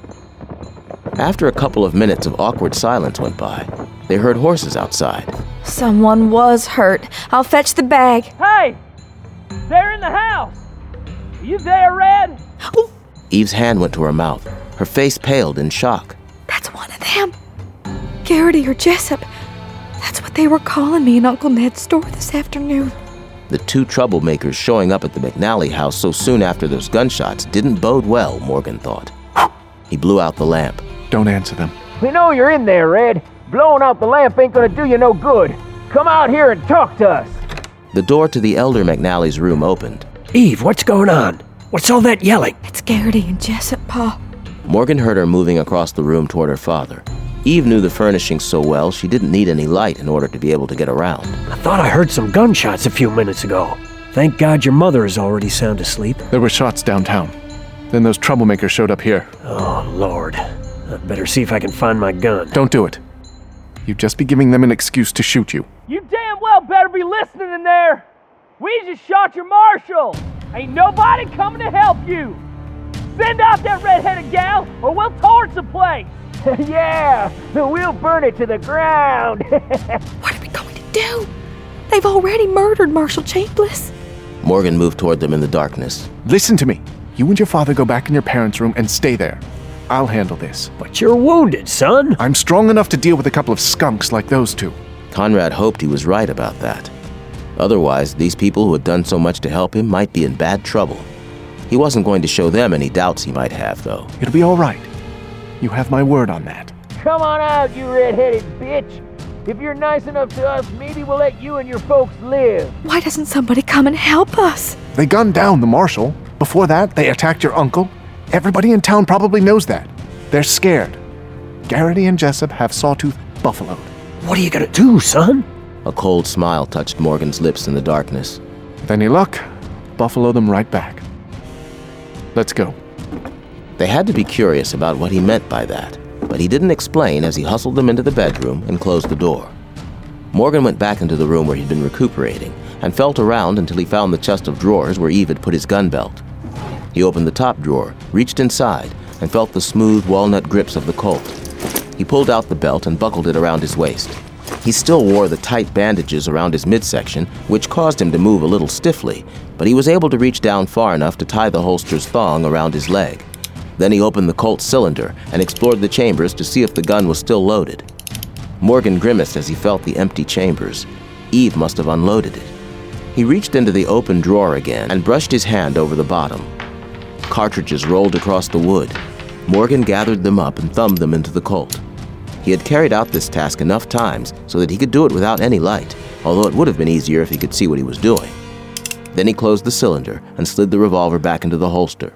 After a couple of minutes of awkward silence went by, they heard horses outside. Someone was hurt. I'll fetch the bag. Hey! They're in the house! Are you there, Red? Oh, Eve's hand went to her mouth. Her face paled in shock. that's one of them. Garrity or Jessup. That's what they were calling me in Uncle Ned's store this afternoon. The two troublemakers showing up at the McNally house so soon after those gunshots didn't bode well, Morgan thought. He blew out the lamp. Don't answer them. We know you're in there, Red. Blowing out the lamp ain't gonna do you no good. Come out here and talk to us. The door to the elder McNally's room opened. Eve, what's going on? What's all that yelling? It's Garrity and Jessup, Pa. Morgan heard her moving across the room toward her father. Eve knew the furnishings so well she didn't need any light in order to be able to get around. I thought I heard some gunshots a few minutes ago. Thank God your mother is already sound asleep. There were shots downtown. Then those troublemakers showed up here. Oh, Lord. I'd better see if I can find my gun. Don't do it. You'd just be giving them an excuse to shoot you. You damn well better be listening in there. We just shot your marshal. Ain't nobody coming to help you. Send out that red-headed gal, or we'll torch the place. Yeah, we'll burn it to the ground. What are we going to do? They've already murdered Marshal Chambliss. Morgan moved toward them in the darkness. Listen to me. You and your father go back in your parents' room and stay there. I'll handle this. But you're wounded, son. I'm strong enough to deal with a couple of skunks like those two. Conrad hoped he was right about that. Otherwise, these people who had done so much to help him might be in bad trouble. He wasn't going to show them any doubts he might have, though. It'll be all right. You have my word on that. Come on out, you red-headed bitch. If you're nice enough to us, maybe we'll let you and your folks live. Why doesn't somebody come and help us? They gunned down the marshal. Before that, they attacked your uncle. Everybody in town probably knows that. They're scared. Garrity and Jessup have Sawtooth buffaloed. What are you gonna do, son? A cold smile touched Morgan's lips in the darkness. With any luck, buffalo them right back. Let's go. They had to be curious about what he meant by that, but he didn't explain as he hustled them into the bedroom and closed the door. Morgan went back into the room where he'd been recuperating and felt around until he found the chest of drawers where Eve had put his gun belt. He opened the top drawer, reached inside, and felt the smooth walnut grips of the Colt. He pulled out the belt and buckled it around his waist. He still wore the tight bandages around his midsection, which caused him to move a little stiffly, but he was able to reach down far enough to tie the holster's thong around his leg. Then he opened the Colt's cylinder and explored the chambers to see if the gun was still loaded. Morgan grimaced as he felt the empty chambers. Eve must have unloaded it. He reached into the open drawer again and brushed his hand over the bottom. Cartridges rolled across the wood. Morgan gathered them up and thumbed them into the Colt. He had carried out this task enough times so that he could do it without any light, although it would have been easier if he could see what he was doing. Then he closed the cylinder and slid the revolver back into the holster.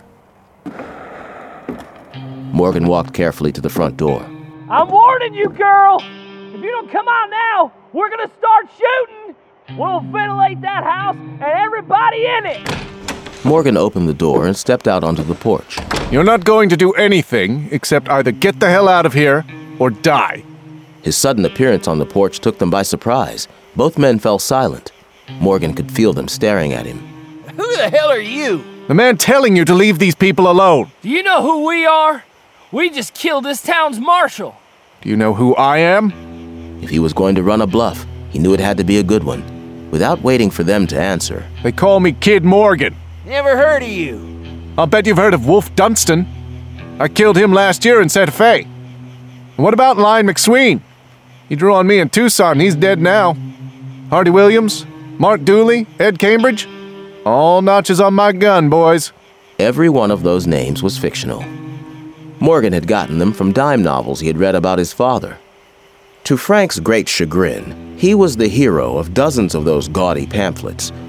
Morgan walked carefully to the front door. I'm warning you, girl. If you don't come out now, we're gonna start shooting. We'll ventilate that house and everybody in it. Morgan opened the door and stepped out onto the porch. You're not going to do anything except either get the hell out of here or die. His sudden appearance on the porch took them by surprise. Both men fell silent. Morgan could feel them staring at him. Who the hell are you? The man telling you to leave these people alone. Do you know who we are? We just killed this town's marshal. Do you know who I am? If he was going to run a bluff, he knew it had to be a good one. Without waiting for them to answer, They call me Kid Morgan. Never heard of you. I'll bet you've heard of Wolf Dunstan. I killed him last year in Santa Fe. And what about Lion McSween? He drew on me in Tucson, he's dead now. Hardy Williams, Mark Dooley, Ed Cambridge. All notches on my gun, boys. every one of those names was fictional. Morgan had gotten them from dime novels he had read about his father. To Frank's great chagrin, he was the hero of dozens of those gaudy pamphlets,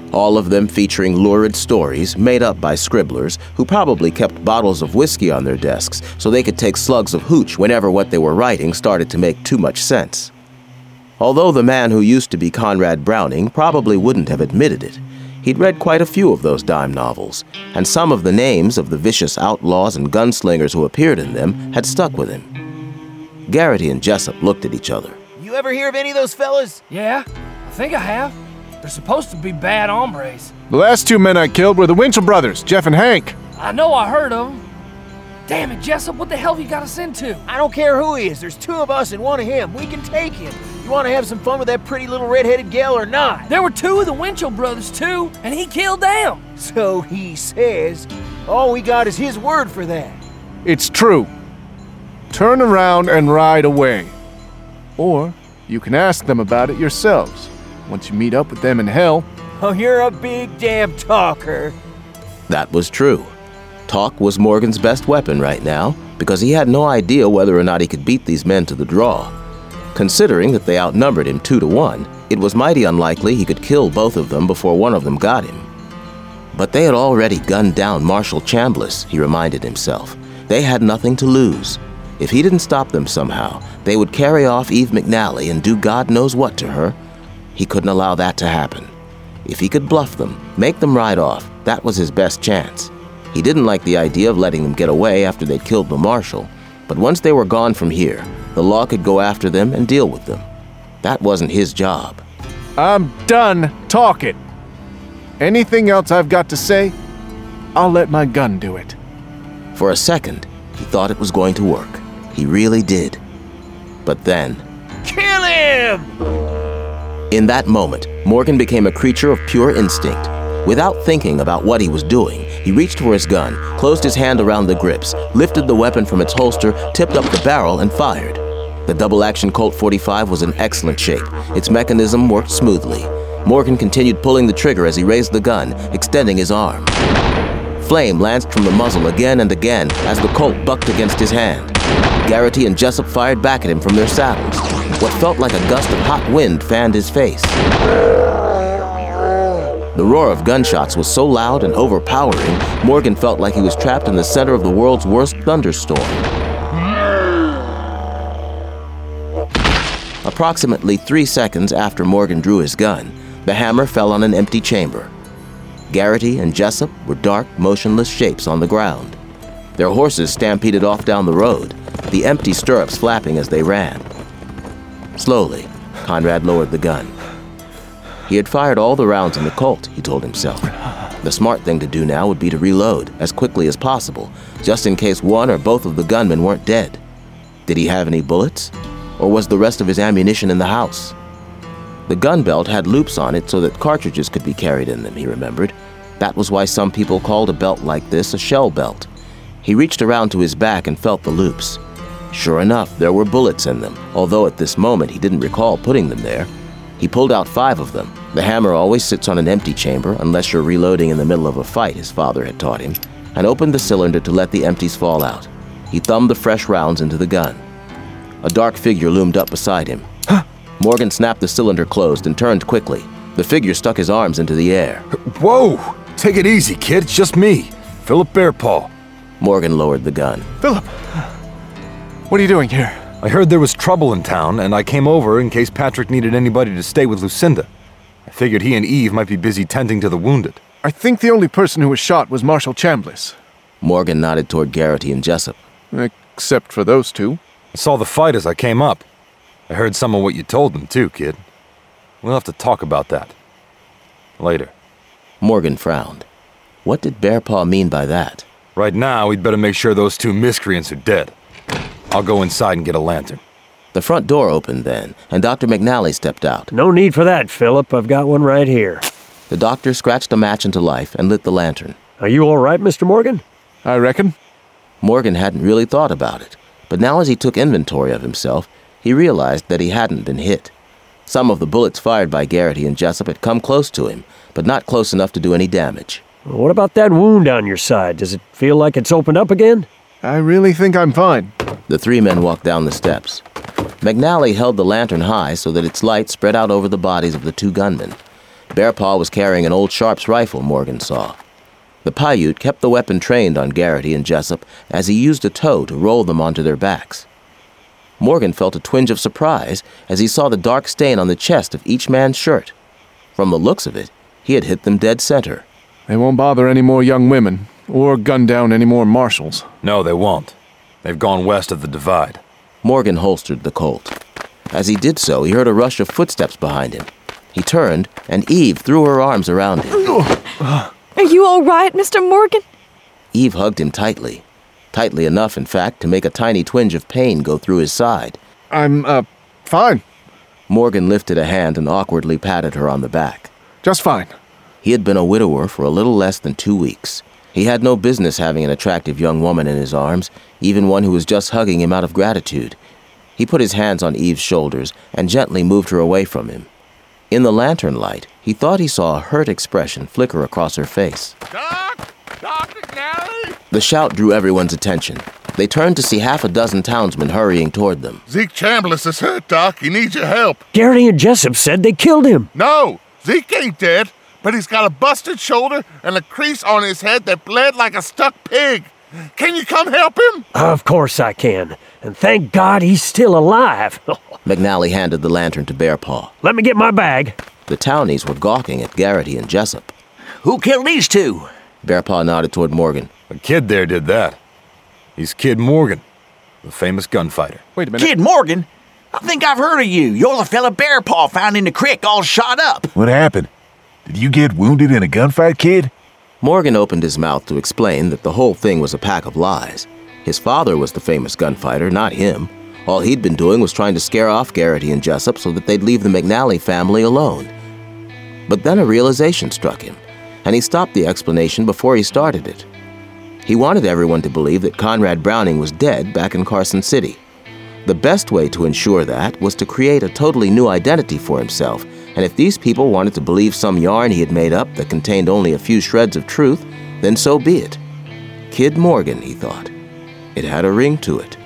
all of them featuring lurid stories made up by scribblers who probably kept bottles of whiskey on their desks so they could take slugs of hooch whenever what they were writing started to make too much sense. Although the man who used to be Conrad Browning probably wouldn't have admitted it, he'd read quite a few of those dime novels, and some of the names of the vicious outlaws and gunslingers who appeared in them had stuck with him. Garrity and Jessup looked at each other. You ever hear of any of those fellas? Yeah, I think I have. They're supposed to be bad hombres. The last two men I killed were the Winchell brothers, Jeff and Hank. I know I heard of them. Damn it, Jessup, what the hell have you got us into? I don't care who he is. There's two of us and one of him. We can take him. You want to have some fun with that pretty little red-headed gal or not? There were two of the Winchell brothers, too, and he killed them. So he says. All we got is his word for that. It's true. Turn around and ride away. Or you can ask them about it yourselves. Once you meet up with them in hell. Oh, you're a big damn talker. That was true. Talk was Morgan's best weapon right now, because he had no idea whether or not he could beat these men to the draw. Considering that they outnumbered him two to one, it was mighty unlikely he could kill both of them before one of them got him. But they had already gunned down Marshall Chambliss, he reminded himself. They had nothing to lose. If he didn't stop them somehow, they would carry off Eve McNally and do God knows what to her. He couldn't allow that to happen. If he could bluff them, make them ride off, that was his best chance. He didn't like the idea of letting them get away after they'd killed the marshal, but once they were gone from here, the law could go after them and deal with them. That wasn't his job. I'm done talking. Anything else I've got to say, I'll let my gun do it. For a second, he thought it was going to work. He really did. But then... Kill him! In that moment, Morgan became a creature of pure instinct. Without thinking about what he was doing, he reached for his gun, closed his hand around the grips, lifted the weapon from its holster, tipped up the barrel, and fired. The double-action Colt forty-five was in excellent shape. Its mechanism worked smoothly. Morgan continued pulling the trigger as he raised the gun, extending his arm. Flame lanced from the muzzle again and again as the Colt bucked against his hand. Garrity and Jessup fired back at him from their saddles. What felt like a gust of hot wind fanned his face. The roar of gunshots was so loud and overpowering, Morgan felt like he was trapped in the center of the world's worst thunderstorm. Approximately three seconds after Morgan drew his gun, the hammer fell on an empty chamber. Garrity and Jessup were dark, motionless shapes on the ground. Their horses stampeded off down the road, the empty stirrups flapping as they ran. Slowly, Conrad lowered the gun. He had fired all the rounds in the Colt, he told himself. The smart thing to do now would be to reload as quickly as possible, just in case one or both of the gunmen weren't dead. Did he have any bullets? Or was the rest of his ammunition in the house? The gun belt had loops on it so that cartridges could be carried in them, he remembered. That was why some people called a belt like this a shell belt. He reached around to his back and felt the loops. Sure enough, there were bullets in them, although at this moment he didn't recall putting them there. He pulled out five of them. The hammer always sits on an empty chamber unless you're reloading in the middle of a fight, his father had taught him, and opened the cylinder to let the empties fall out. He thumbed the fresh rounds into the gun. A dark figure loomed up beside him. Huh? Morgan snapped the cylinder closed and turned quickly. The figure stuck his arms into the air. Whoa! Take it easy, kid. It's just me, Philip Bearpaw. Morgan lowered the gun. Philip! What are you doing here? I heard there was trouble in town, and I came over in case Patrick needed anybody to stay with Lucinda. I figured he and Eve might be busy tending to the wounded. I think the only person who was shot was Marshall Chambliss. Morgan nodded toward Garrity and Jessup. Except for those two. I saw the fight as I came up. I heard some of what you told them, too, kid. We'll have to talk about that. Later. Morgan frowned. What did Bearpaw mean by that? Right now, we'd better make sure those two miscreants are dead. I'll go inside and get a lantern. The front door opened then, and Doctor McNally stepped out. No need for that, Philip. I've got one right here. The doctor scratched a match into life and lit the lantern. Are you all right, Mister Morgan? I reckon. Morgan hadn't really thought about it, but now as he took inventory of himself, he realized that he hadn't been hit. Some of the bullets fired by Garrity and Jessup had come close to him, but not close enough to do any damage. What about that wound on your side? Does it feel like it's opened up again? I really think I'm fine. The three men walked down the steps. McNally held the lantern high so that its light spread out over the bodies of the two gunmen. Bearpaw was carrying an old Sharps rifle, Morgan saw. The Paiute kept the weapon trained on Garrity and Jessup as he used a toe to roll them onto their backs. Morgan felt a twinge of surprise as he saw the dark stain on the chest of each man's shirt. From the looks of it, he had hit them dead center. They won't bother any more young women, or gun down any more marshals. No, they won't. They've gone west of the divide. Morgan holstered the Colt. As he did so, he heard a rush of footsteps behind him. He turned, and Eve threw her arms around him. Are you all right, Mister Morgan? Eve hugged him tightly. Tightly enough, in fact, to make a tiny twinge of pain go through his side. I'm, uh, fine. Morgan lifted a hand and awkwardly patted her on the back. Just fine. He had been a widower for a little less than two weeks. He had no business having an attractive young woman in his arms, even one who was just hugging him out of gratitude. He put his hands on Eve's shoulders and gently moved her away from him. In the lantern light, he thought he saw a hurt expression flicker across her face. Doc! Doc McNally! The shout drew everyone's attention. They turned to see half a dozen townsmen hurrying toward them. Zeke Chambliss is hurt, Doc. He needs your help. Garrity and Jessup said they killed him. No! Zeke ain't dead, but he's got a busted shoulder and a crease on his head that bled like a stuck pig. Can you come help him? Of course I can. And thank God he's still alive. McNally handed the lantern to Bearpaw. Let me get my bag. The townies were gawking at Garrity and Jessup. Who killed these two? Bearpaw nodded toward Morgan. The kid there did that. He's Kid Morgan, the famous gunfighter. Wait a minute. Kid Morgan? I think I've heard of you. You're the fella Bearpaw found in the creek all shot up. What happened? Did you get wounded in a gunfight, kid? Morgan opened his mouth to explain that the whole thing was a pack of lies. His father was the famous gunfighter, not him. All he'd been doing was trying to scare off Garrity and Jessup so that they'd leave the McNally family alone. But then a realization struck him, and he stopped the explanation before he started it. He wanted everyone to believe that Conrad Browning was dead back in Carson City. The best way to ensure that was to create a totally new identity for himself, and if these people wanted to believe some yarn he had made up that contained only a few shreds of truth, then so be it. Kid Morgan, he thought. It had a ring to it.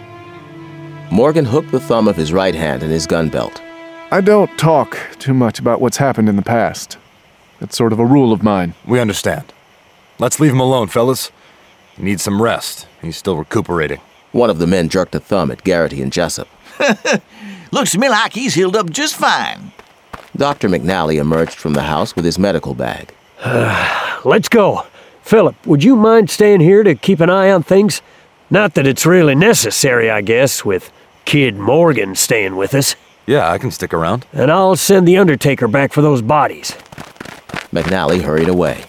Morgan hooked the thumb of his right hand in his gun belt. I don't talk too much about what's happened in the past. That's sort of a rule of mine. We understand. Let's leave him alone, fellas. He needs some rest. He's still recuperating. One of the men jerked a thumb at Garrity and Jessup. Looks to me like he's healed up just fine. Doctor McNally emerged from the house with his medical bag. Let's go. Philip, would you mind staying here to keep an eye on things? Not that it's really necessary, I guess, with Kid Morgan staying with us. Yeah, I can stick around. And I'll send the undertaker back for those bodies. McNally hurried away.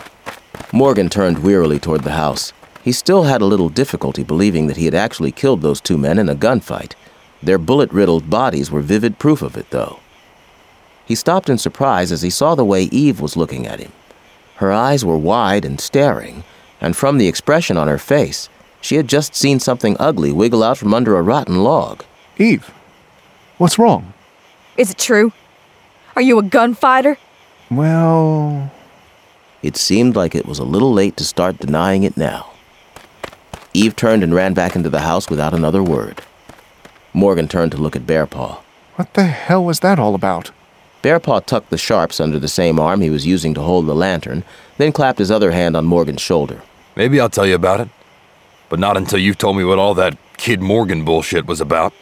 Morgan turned wearily toward the house. He still had a little difficulty believing that he had actually killed those two men in a gunfight. Their bullet-riddled bodies were vivid proof of it, though. He stopped in surprise as he saw the way Eve was looking at him. Her eyes were wide and staring, and from the expression on her face, she had just seen something ugly wiggle out from under a rotten log. Eve, what's wrong? Is it true? Are you a gunfighter? Well... It seemed like it was a little late to start denying it now. Eve turned and ran back into the house without another word. Morgan turned to look at Bearpaw. What the hell was that all about? Bearpaw tucked the Sharps under the same arm he was using to hold the lantern, then clapped his other hand on Morgan's shoulder. Maybe I'll tell you about it, but not until you've told me what all that Kid Morgan bullshit was about.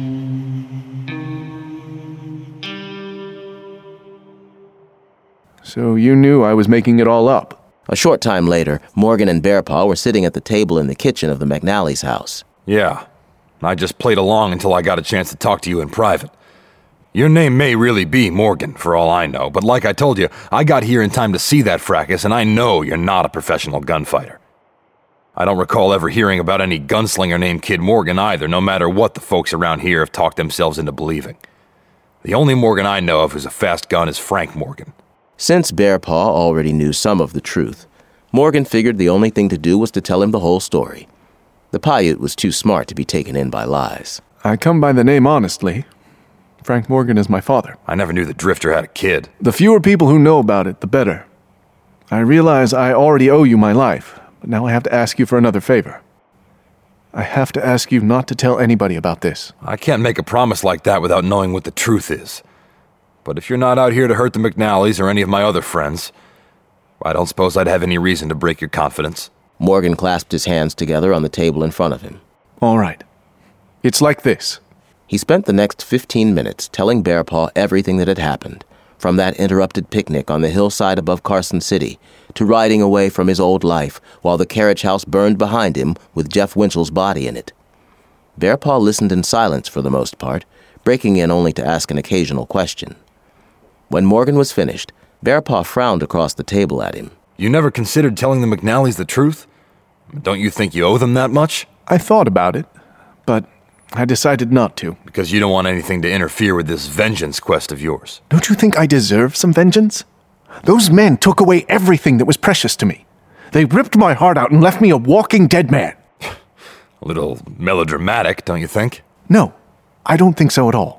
So you knew I was making it all up? A short time later, Morgan and Bearpaw were sitting at the table in the kitchen of the McNally's house. Yeah, I just played along until I got a chance to talk to you in private. Your name may really be Morgan, for all I know, but like I told you, I got here in time to see that fracas, and I know you're not a professional gunfighter. I don't recall ever hearing about any gunslinger named Kid Morgan either, no matter what the folks around here have talked themselves into believing. The only Morgan I know of who's a fast gun is Frank Morgan. Since Bearpaw already knew some of the truth, Morgan figured the only thing to do was to tell him the whole story. The Paiute was too smart to be taken in by lies. I come by the name honestly. Frank Morgan is my father. I never knew the Drifter had a kid. The fewer people who know about it, the better. I realize I already owe you my life, but now I have to ask you for another favor. I have to ask you not to tell anybody about this. I can't make a promise like that without knowing what the truth is. but if you're not out here to hurt the McNallys or any of my other friends, I don't suppose I'd have any reason to break your confidence. Morgan clasped his hands together on the table in front of him. All right. It's like this. He spent the next fifteen minutes telling Bearpaw everything that had happened, from that interrupted picnic on the hillside above Carson City to riding away from his old life while the carriage house burned behind him with Jeff Winchell's body in it. Bearpaw listened in silence for the most part, breaking in only to ask an occasional question. When Morgan was finished, Bearpaw frowned across the table at him. You never considered telling the McNallys the truth? Don't you think you owe them that much? I thought about it, but I decided not to. Because you don't want anything to interfere with this vengeance quest of yours. Don't you think I deserve some vengeance? Those men took away everything that was precious to me. They ripped my heart out and left me a walking dead man. A little melodramatic, don't you think? No, I don't think so at all.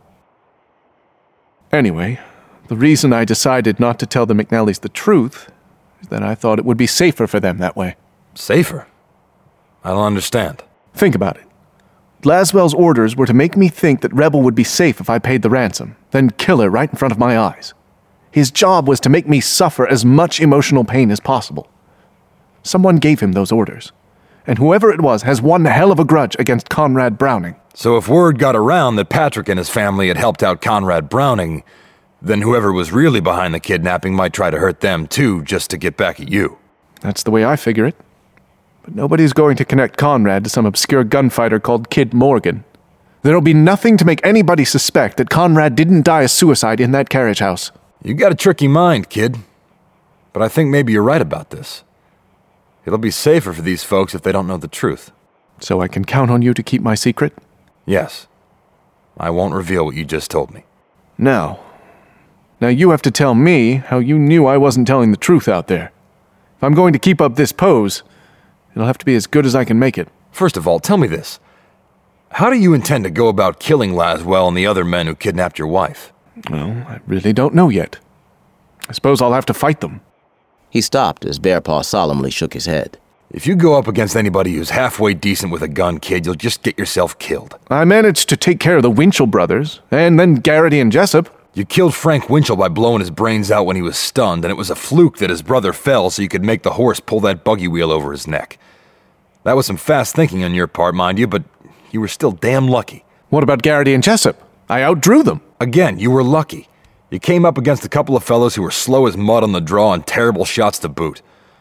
Anyway, the reason I decided not to tell the McNallys the truth is that I thought it would be safer for them that way. Safer? I don't understand. Think about it. Laswell's orders were to make me think that Rebel would be safe if I paid the ransom, then kill her right in front of my eyes. His job was to make me suffer as much emotional pain as possible. Someone gave him those orders, and whoever it was has one hell of a grudge against Conrad Browning. So if word got around that Patrick and his family had helped out Conrad Browning, then whoever was really behind the kidnapping might try to hurt them too, just to get back at you. That's the way I figure it. But nobody's going to connect Conrad to some obscure gunfighter called Kid Morgan. There'll be nothing to make anybody suspect that Conrad didn't die a suicide in that carriage house. You got a tricky mind, kid. But I think maybe you're right about this. It'll be safer for these folks if they don't know the truth. So I can count on you to keep my secret? Yes. I won't reveal what you just told me. Now. Now you have to tell me how you knew I wasn't telling the truth out there. If I'm going to keep up this pose, it'll have to be as good as I can make it. First of all, tell me this. How do you intend to go about killing Laswell and the other men who kidnapped your wife? Well, I really don't know yet. I suppose I'll have to fight them. He stopped as Bearpaw solemnly shook his head. If you go up against anybody who's halfway decent with a gun, kid, you'll just get yourself killed. I managed to take care of the Winchell brothers, and then Garrity and Jessup. You killed Frank Winchell by blowing his brains out when he was stunned, and it was a fluke that his brother fell so you could make the horse pull that buggy wheel over his neck. That was some fast thinking on your part, mind you, but you were still damn lucky. What about Garrity and Jessup? I outdrew them. Again, you were lucky. You came up against a couple of fellows who were slow as mud on the draw and terrible shots to boot.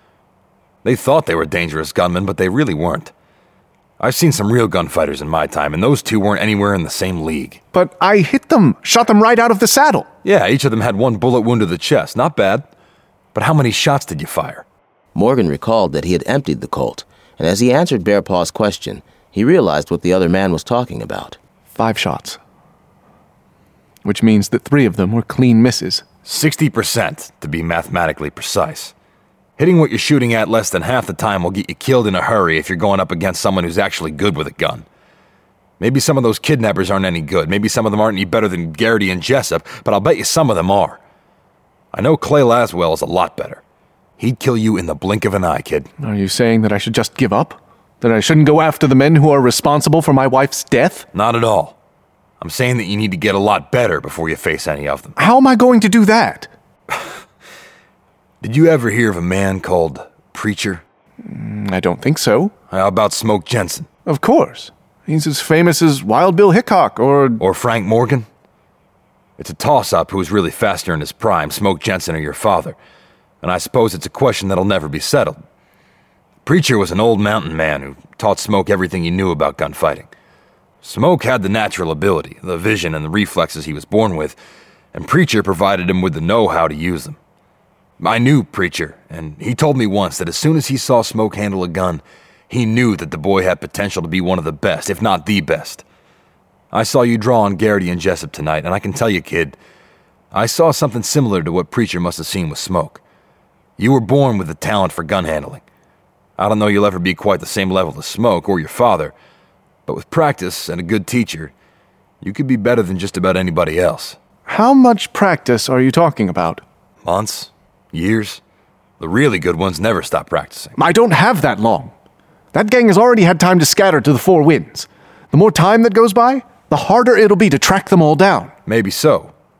They thought they were dangerous gunmen, but they really weren't. I've seen some real gunfighters in my time, and those two weren't anywhere in the same league. But I hit them, shot them right out of the saddle. Yeah, each of them had one bullet wound to the chest. Not bad. But how many shots did you fire? Morgan recalled that he had emptied the Colt, and as he answered Bearpaw's question, he realized what the other man was talking about. Five shots. Which means that three of them were clean misses. Sixty percent, to be mathematically precise. Hitting what you're shooting at less than half the time will get you killed in a hurry if you're going up against someone who's actually good with a gun. Maybe some of those kidnappers aren't any good. Maybe some of them aren't any better than Garrity and Jessup, but I'll bet you some of them are. I know Clay Laswell is a lot better. He'd kill you in the blink of an eye, kid. Are you saying that I should just give up? That I shouldn't go after the men who are responsible for my wife's death? Not at all. I'm saying that you need to get a lot better before you face any of them. How am I going to do that? Did you ever hear of a man called Preacher? I don't think so. How about Smoke Jensen? Of course. He's as famous as Wild Bill Hickok or... Or Frank Morgan? It's a toss-up who's really faster in his prime, Smoke Jensen or your father. And I suppose it's a question that'll never be settled. Preacher was an old mountain man who taught Smoke everything he knew about gunfighting. Smoke had the natural ability, the vision and the reflexes he was born with, and Preacher provided him with the know-how to use them. I knew Preacher, and he told me once that as soon as he saw Smoke handle a gun, he knew that the boy had potential to be one of the best, if not the best. I saw you draw on Garrity and Jessup tonight, and I can tell you, kid, I saw something similar to what Preacher must have seen with Smoke. You were born with the talent for gun handling. I don't know you'll ever be quite the same level as Smoke or your father, but with practice and a good teacher, you could be better than just about anybody else. How much practice are you talking about? Months? Years? The really good ones never stop practicing. I don't have that long. That gang has already had time to scatter to the four winds. The more time that goes by, the harder it'll be to track them all down. Maybe so.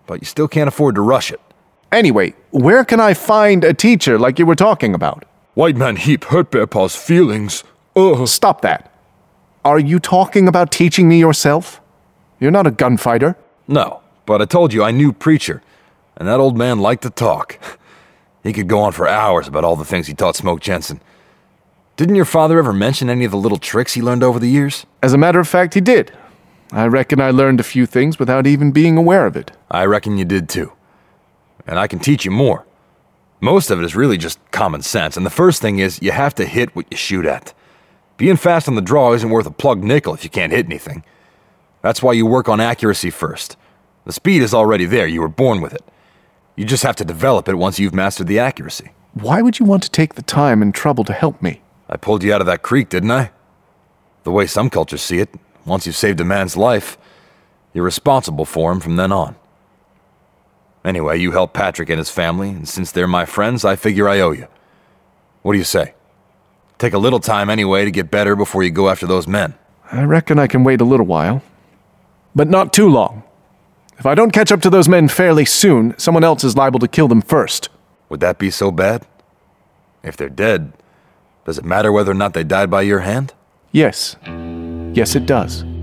but you still can't afford to rush it. Anyway, where can I find a teacher like you were talking about? White Man Heap hurt Bear Paw's feelings. Ugh. Stop that. Are you talking about teaching me yourself? You're not a gunfighter. No, but I told you I knew Preacher, and that old man liked to talk. He could go on for hours about all the things he taught Smoke Jensen. Didn't your father ever mention any of the little tricks he learned over the years? As a matter of fact, he did. I reckon I learned a few things without even being aware of it. I reckon you did too. And I can teach you more. Most of it is really just common sense, and the first thing is you have to hit what you shoot at. Being fast on the draw isn't worth a plugged nickel if you can't hit anything. That's why you work on accuracy first. The speed is already there, you were born with it. You just have to develop it once you've mastered the accuracy. Why would you want to take the time and trouble to help me? I pulled you out of that creek, didn't I? The way some cultures see it, once you've saved a man's life, you're responsible for him from then on. Anyway, you helped Patrick and his family, and since they're my friends, I figure I owe you. What do you say? Take a little time anyway to get better before you go after those men. I reckon I can wait a little while. But not too long. If I don't catch up to those men fairly soon, someone else is liable to kill them first. Would that be so bad? If they're dead, does it matter whether or not they died by your hand? Yes. Yes, it does.